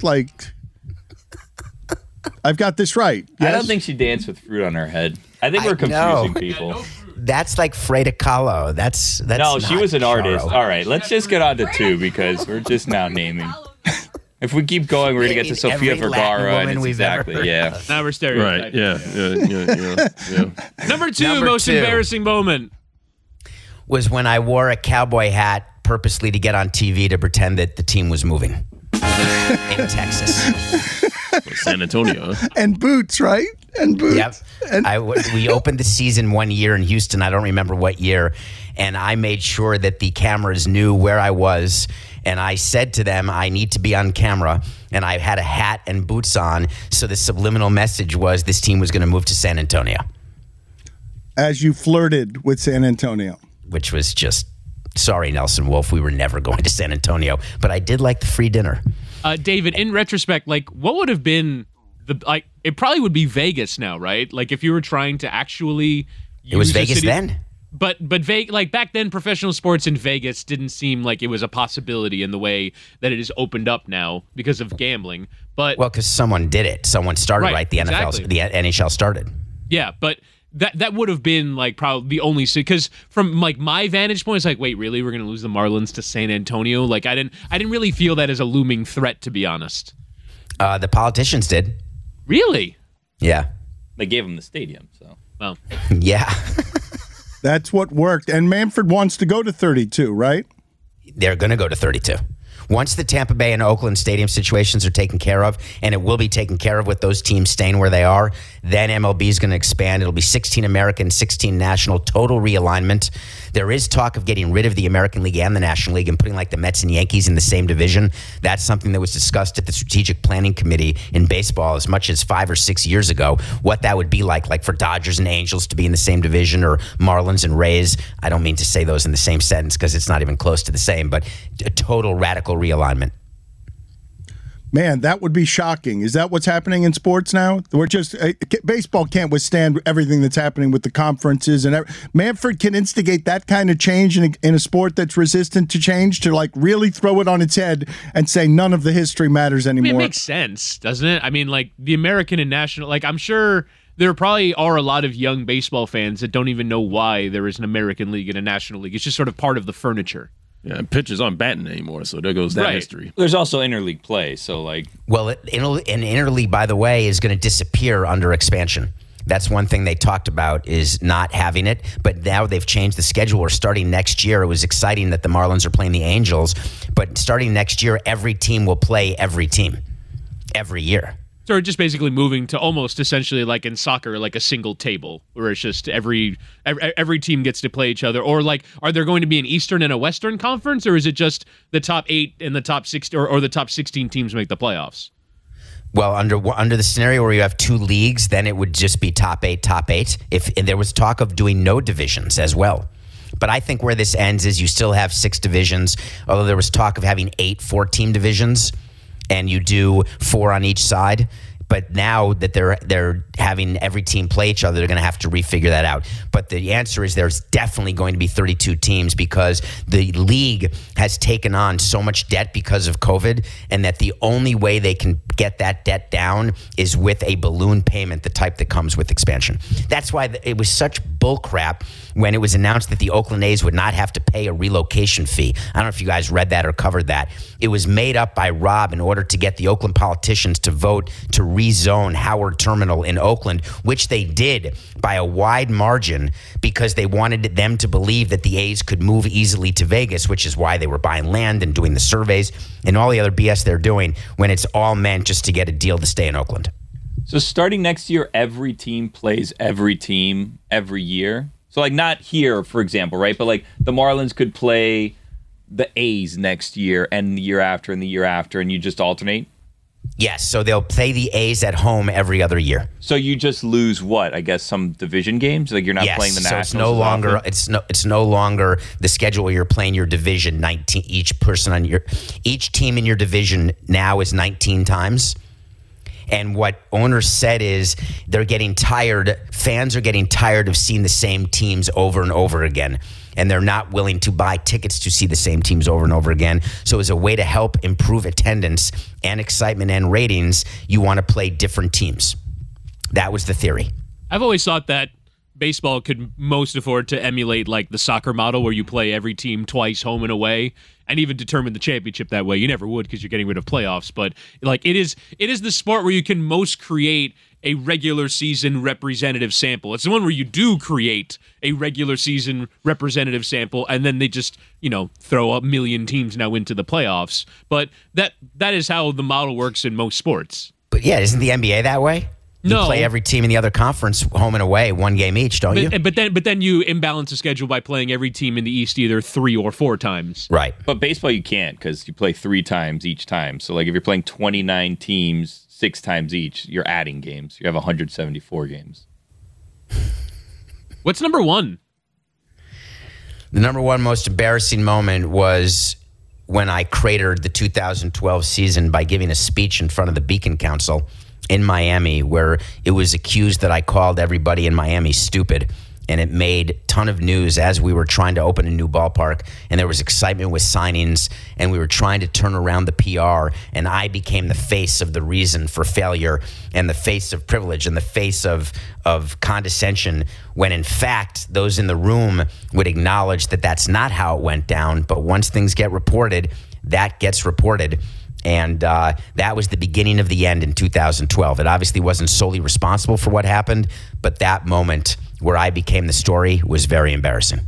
I've got this right. Yes? I don't think she danced with fruit on her head. I think we're confusing people. That's like Freda Kahlo. That's no, she was an Charo. artist. All right, let's just get on to 2 because we're just now naming. If we keep going, we're going to get to Sofia Vergara. And it's exactly, yeah. Now we're stereotyping. Right, yeah. Number 2, most embarrassing moment. Was when I wore a cowboy hat purposely to get on TV to pretend that the team was moving in Texas. San Antonio. And boots, right? And boots. Yep. We opened the season one year in Houston. I don't remember what year. And I made sure that the cameras knew where I was. And I said to them, I need to be on camera. And I had a hat and boots on. So the subliminal message was this team was going to move to San Antonio. As you flirted with San Antonio. Which was just, sorry, Nelson Wolf, we were never going to San Antonio. But I did like the free dinner. David, in retrospect, what would have been it probably would be Vegas now, right? If you were trying to actually use it was Vegas then. But back then, professional sports in Vegas didn't seem like it was a possibility in the way that it has opened up now because of gambling. But because someone did it, someone started, right? The NFL, the NHL started. Yeah, but that would have been probably the only, because from my vantage point, it's wait, really, we're gonna lose the Marlins to San Antonio? I didn't really feel that as a looming threat, to be honest. The politicians did. Really? Yeah. They gave them the stadium, so. Well. Yeah. That's what worked. And Manfred wants to go to 32, right? They're going to go to 32. Once the Tampa Bay and Oakland stadium situations are taken care of, and it will be taken care of with those teams staying where they are, then MLB is going to expand. It'll be 16 American, 16 national, total realignment. There is talk of getting rid of the American League and the National League and putting the Mets and Yankees in the same division. That's something that was discussed at the Strategic Planning Committee in baseball as much as 5 or 6 years ago, what that would be like for Dodgers and Angels to be in the same division, or Marlins and Rays. I don't mean to say those in the same sentence because it's not even close to the same, but a total radical realignment. Man, that would be shocking. Is that what's happening in sports now? We're just baseball can't withstand everything that's happening with the conferences, and Manfred can instigate that kind of change in a sport that's resistant to change, to really throw it on its head and say none of the history matters anymore. It makes sense, doesn't it? I mean, the American and national, I'm sure there probably are a lot of young baseball fans that don't even know why there is an American League and a National League. It's just sort of part of the furniture. Yeah, pitchers aren't batting anymore, so there goes that history. There's also interleague play, so Well, an interleague, by the way, is going to disappear under expansion. That's one thing they talked about, is not having it. But now they've changed the schedule. We're starting next year. It was exciting that the Marlins are playing the Angels, but starting next year, every team will play every team every year. So we're just basically moving to almost essentially like in soccer, like a single table, where it's just every team gets to play each other. Or are there going to be an Eastern and a Western conference, or is it just the top 8 and the top 6 or the top 16 teams make the playoffs? Well, under the scenario where you have 2 leagues, then it would just be top 8. And there was talk of doing no divisions as well. But I think where this ends is you still have 6 divisions, although there was talk of having 8 4-team divisions, and you do 4 on each side. But now that they're having every team play each other, they're going to have to refigure that out. But the answer is there's definitely going to be 32 teams because the league has taken on so much debt because of COVID, and that the only way they can get that debt down is with a balloon payment, the type that comes with expansion. That's why it was such bullcrap when it was announced that the Oakland A's would not have to pay a relocation fee. I don't know if you guys read that or covered that. It was made up by Rob in order to get the Oakland politicians to vote to rezone Howard Terminal in Oakland, which they did by a wide margin because they wanted them to believe that the A's could move easily to Vegas, which is why they were buying land and doing the surveys and all the other BS they're doing when it's all meant just to get a deal to stay in Oakland. So starting next year, every team plays every team every year. So like not here, for example, right? But like the Marlins could play the A's next year and the year after and the year after, and you just alternate? Yes, so they'll play the A's at home every other year. So you just lose what? I guess some division games? Like you're not playing the Nationals. So it's no longer the schedule where you're playing your division 19. Each team in your division now is 19 times. And what owners said is they're getting tired. Fans are getting tired of seeing the same teams over and over again. And they're not willing to buy tickets to see the same teams over and over again. So as a way to help improve attendance and excitement and ratings, you want to play different teams. That was the theory. I've always thought that baseball could most afford to emulate like the soccer model where you play every team twice, home and away, and even determine the championship that way. You never would because you're getting rid of playoffs, but like it is the sport where you can most create a regular season representative sample. It's the one where you do create a regular season representative sample and then they just, throw a million teams now into the playoffs. But that is how the model works in most sports. But yeah, isn't the NBA that way? You play every team in the other conference home and away, one game each, don't you? But then you imbalance the schedule by playing every team in the East either 3 or 4 times. Right. But baseball you can't because you play 3 times each time. So like if you're playing 29 teams 6 times each, you're adding games. You have 174 games. What's number 1? The number 1 most embarrassing moment was when I cratered the 2012 season by giving a speech in front of the Beacon Council in Miami, where it was accused that I called everybody in Miami stupid. And it made a ton of news as we were trying to open a new ballpark. And there was excitement with signings. And we were trying to turn around the PR. And I became the face of the reason for failure and the face of privilege and the face of condescension. When in fact, those in the room would acknowledge that that's not how it went down. But once things get reported, that gets reported. And that was the beginning of the end in 2012. It obviously wasn't solely responsible for what happened, but that moment where I became the story was very embarrassing.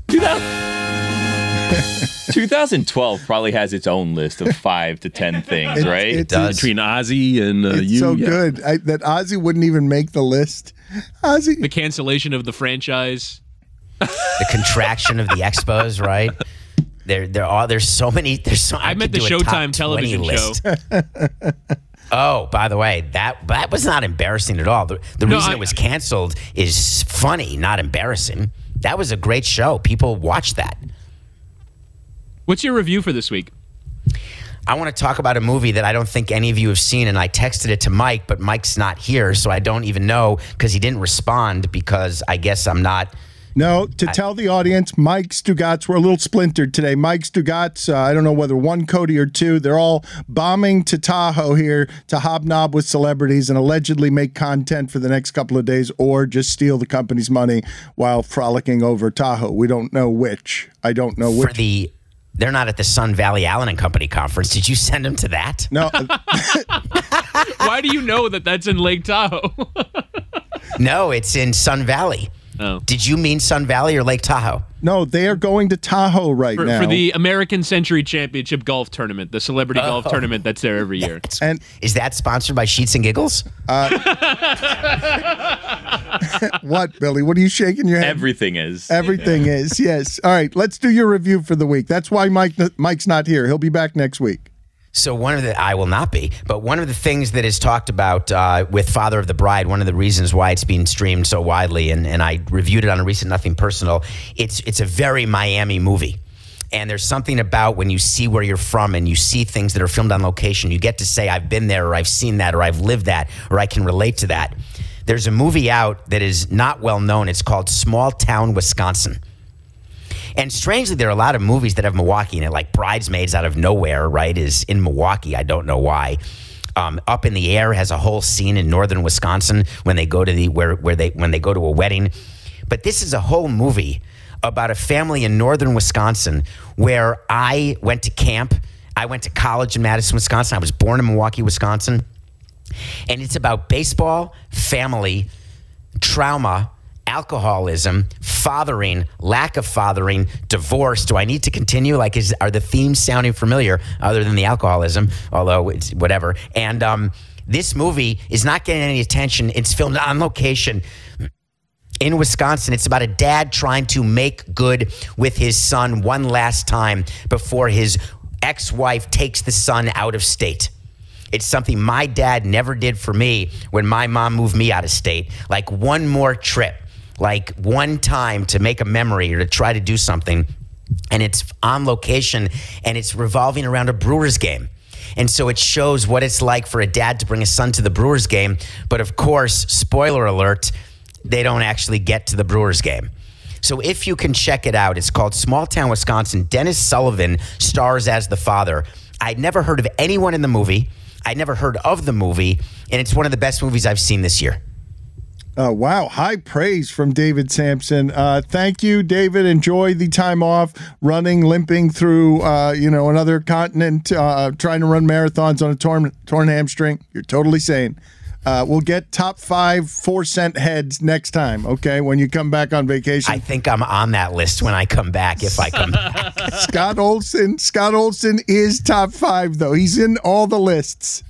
2012 probably has its own list of 5 to 10 things, right? It does. Between Ozzy and it's so good that Ozzy wouldn't even make the list. Ozzy. The cancellation of the franchise. The contraction of the Expos, right? There's so many. I meant the Showtime television show. Oh, by the way, that was not embarrassing at all. The reason it was canceled is funny, not embarrassing. That was a great show. People watched that. What's your review for this week? I want to talk about a movie that I don't think any of you have seen, and I texted it to Mike, but Mike's not here, so I don't even know because he didn't respond because I guess I'm not. No, tell the audience, Mike Stugotz, we're a little splintered today. Mike Stugotz, I don't know whether one Cody or two, they're all bombing to Tahoe here to hobnob with celebrities and allegedly make content for the next couple of days or just steal the company's money while frolicking over Tahoe. We don't know which. I don't know which. They're not at the Sun Valley Allen and Company conference. Did you send them to that? No. Why do you know that that's in Lake Tahoe? No, it's in Sun Valley. Oh. Did you mean Sun Valley or Lake Tahoe? No, they are going to Tahoe now. For the American Century Championship golf tournament, the celebrity golf tournament that's there every year. And is that sponsored by Sheets and Giggles? What, Billy? What are you shaking your head? Everything is. Everything is, yes. All right, let's do your review for the week. That's why Mike's not here. He'll be back next week. So I will not be, but one of the things that is talked about with Father of the Bride, one of the reasons why it's being streamed so widely, and I reviewed it on a recent Nothing Personal, it's a very Miami movie. And there's something about when you see where you're from and you see things that are filmed on location, you get to say, I've been there, or I've seen that, or I've lived that, or I can relate to that. There's a movie out that is not well known. It's called Small Town, Wisconsin. And strangely, there are a lot of movies that have Milwaukee in it, like Bridesmaids Out of Nowhere, right, is in Milwaukee. I don't know why. Up in the Air has a whole scene in northern Wisconsin when they go to when they go to a wedding. But this is a whole movie about a family in northern Wisconsin where I went to camp. I went to college in Madison, Wisconsin. I was born in Milwaukee, Wisconsin. And it's about baseball, family, trauma, alcoholism, fathering, lack of fathering, divorce. Do I need to continue? Like, are the themes sounding familiar other than the alcoholism? Although it's whatever. And this movie is not getting any attention. It's filmed on location in Wisconsin. It's about a dad trying to make good with his son one last time before his ex-wife takes the son out of state. It's something my dad never did for me when my mom moved me out of state. Like one more trip, like one time to make a memory or to try to do something. And it's on location and it's revolving around a Brewers game. And so it shows what it's like for a dad to bring his son to the Brewers game. But of course, spoiler alert, they don't actually get to the Brewers game. So if you can check it out, it's called Small Town, Wisconsin. Dennis Sullivan stars as the father. I'd never heard of anyone in the movie. I never heard of the movie, and it's one of the best movies I've seen this year. Wow. High praise from David Sampson. Thank you, David. Enjoy the time off running, limping through, another continent, trying to run marathons on a torn hamstring. You're totally sane. We'll get top 5 4-cent heads next time, okay, when you come back on vacation. I think I'm on that list when I come back, if I come back. Scott Olson is top 5, though. He's in all the lists.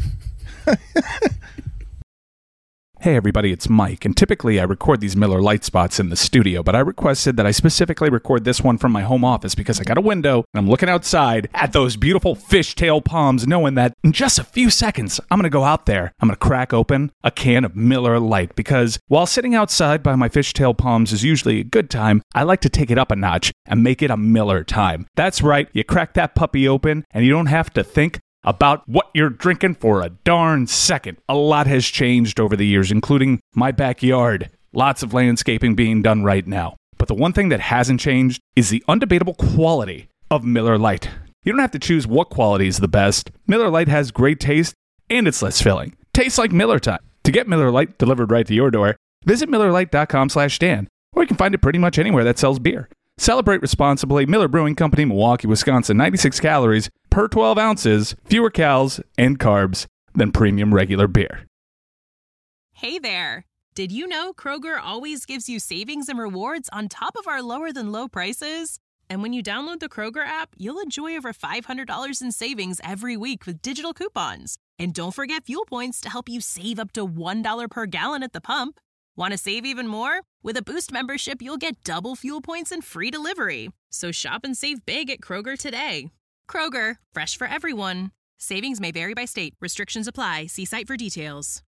Hey everybody, it's Mike, and typically I record these Miller Lite spots in the studio, but I requested that I specifically record this one from my home office because I got a window and I'm looking outside at those beautiful fishtail palms, knowing that in just a few seconds I'm going to go out there, I'm going to crack open a can of Miller Lite, because while sitting outside by my fishtail palms is usually a good time, I like to take it up a notch and make it a Miller time. That's right, you crack that puppy open and you don't have to think about what you're drinking for a darn second. A lot has changed over the years, including my backyard. Lots of landscaping being done right now. But the one thing that hasn't changed is the undebatable quality of Miller Lite. You don't have to choose what quality is the best. Miller Lite has great taste, and it's less filling. Tastes like Miller time. To get Miller Lite delivered right to your door, visit MillerLite.com/Dan, or you can find it pretty much anywhere that sells beer. Celebrate responsibly. Miller Brewing Company, Milwaukee, Wisconsin. 96 calories per 12 ounces, fewer calories and carbs than premium regular beer. Hey there. Did you know Kroger always gives you savings and rewards on top of our lower than low prices? And when you download the Kroger app, you'll enjoy over $500 in savings every week with digital coupons. And don't forget fuel points to help you save up to $1 per gallon at the pump. Want to save even more? With a Boost membership, you'll get double fuel points and free delivery. So shop and save big at Kroger today. Kroger, fresh for everyone. Savings may vary by state. Restrictions apply. See site for details.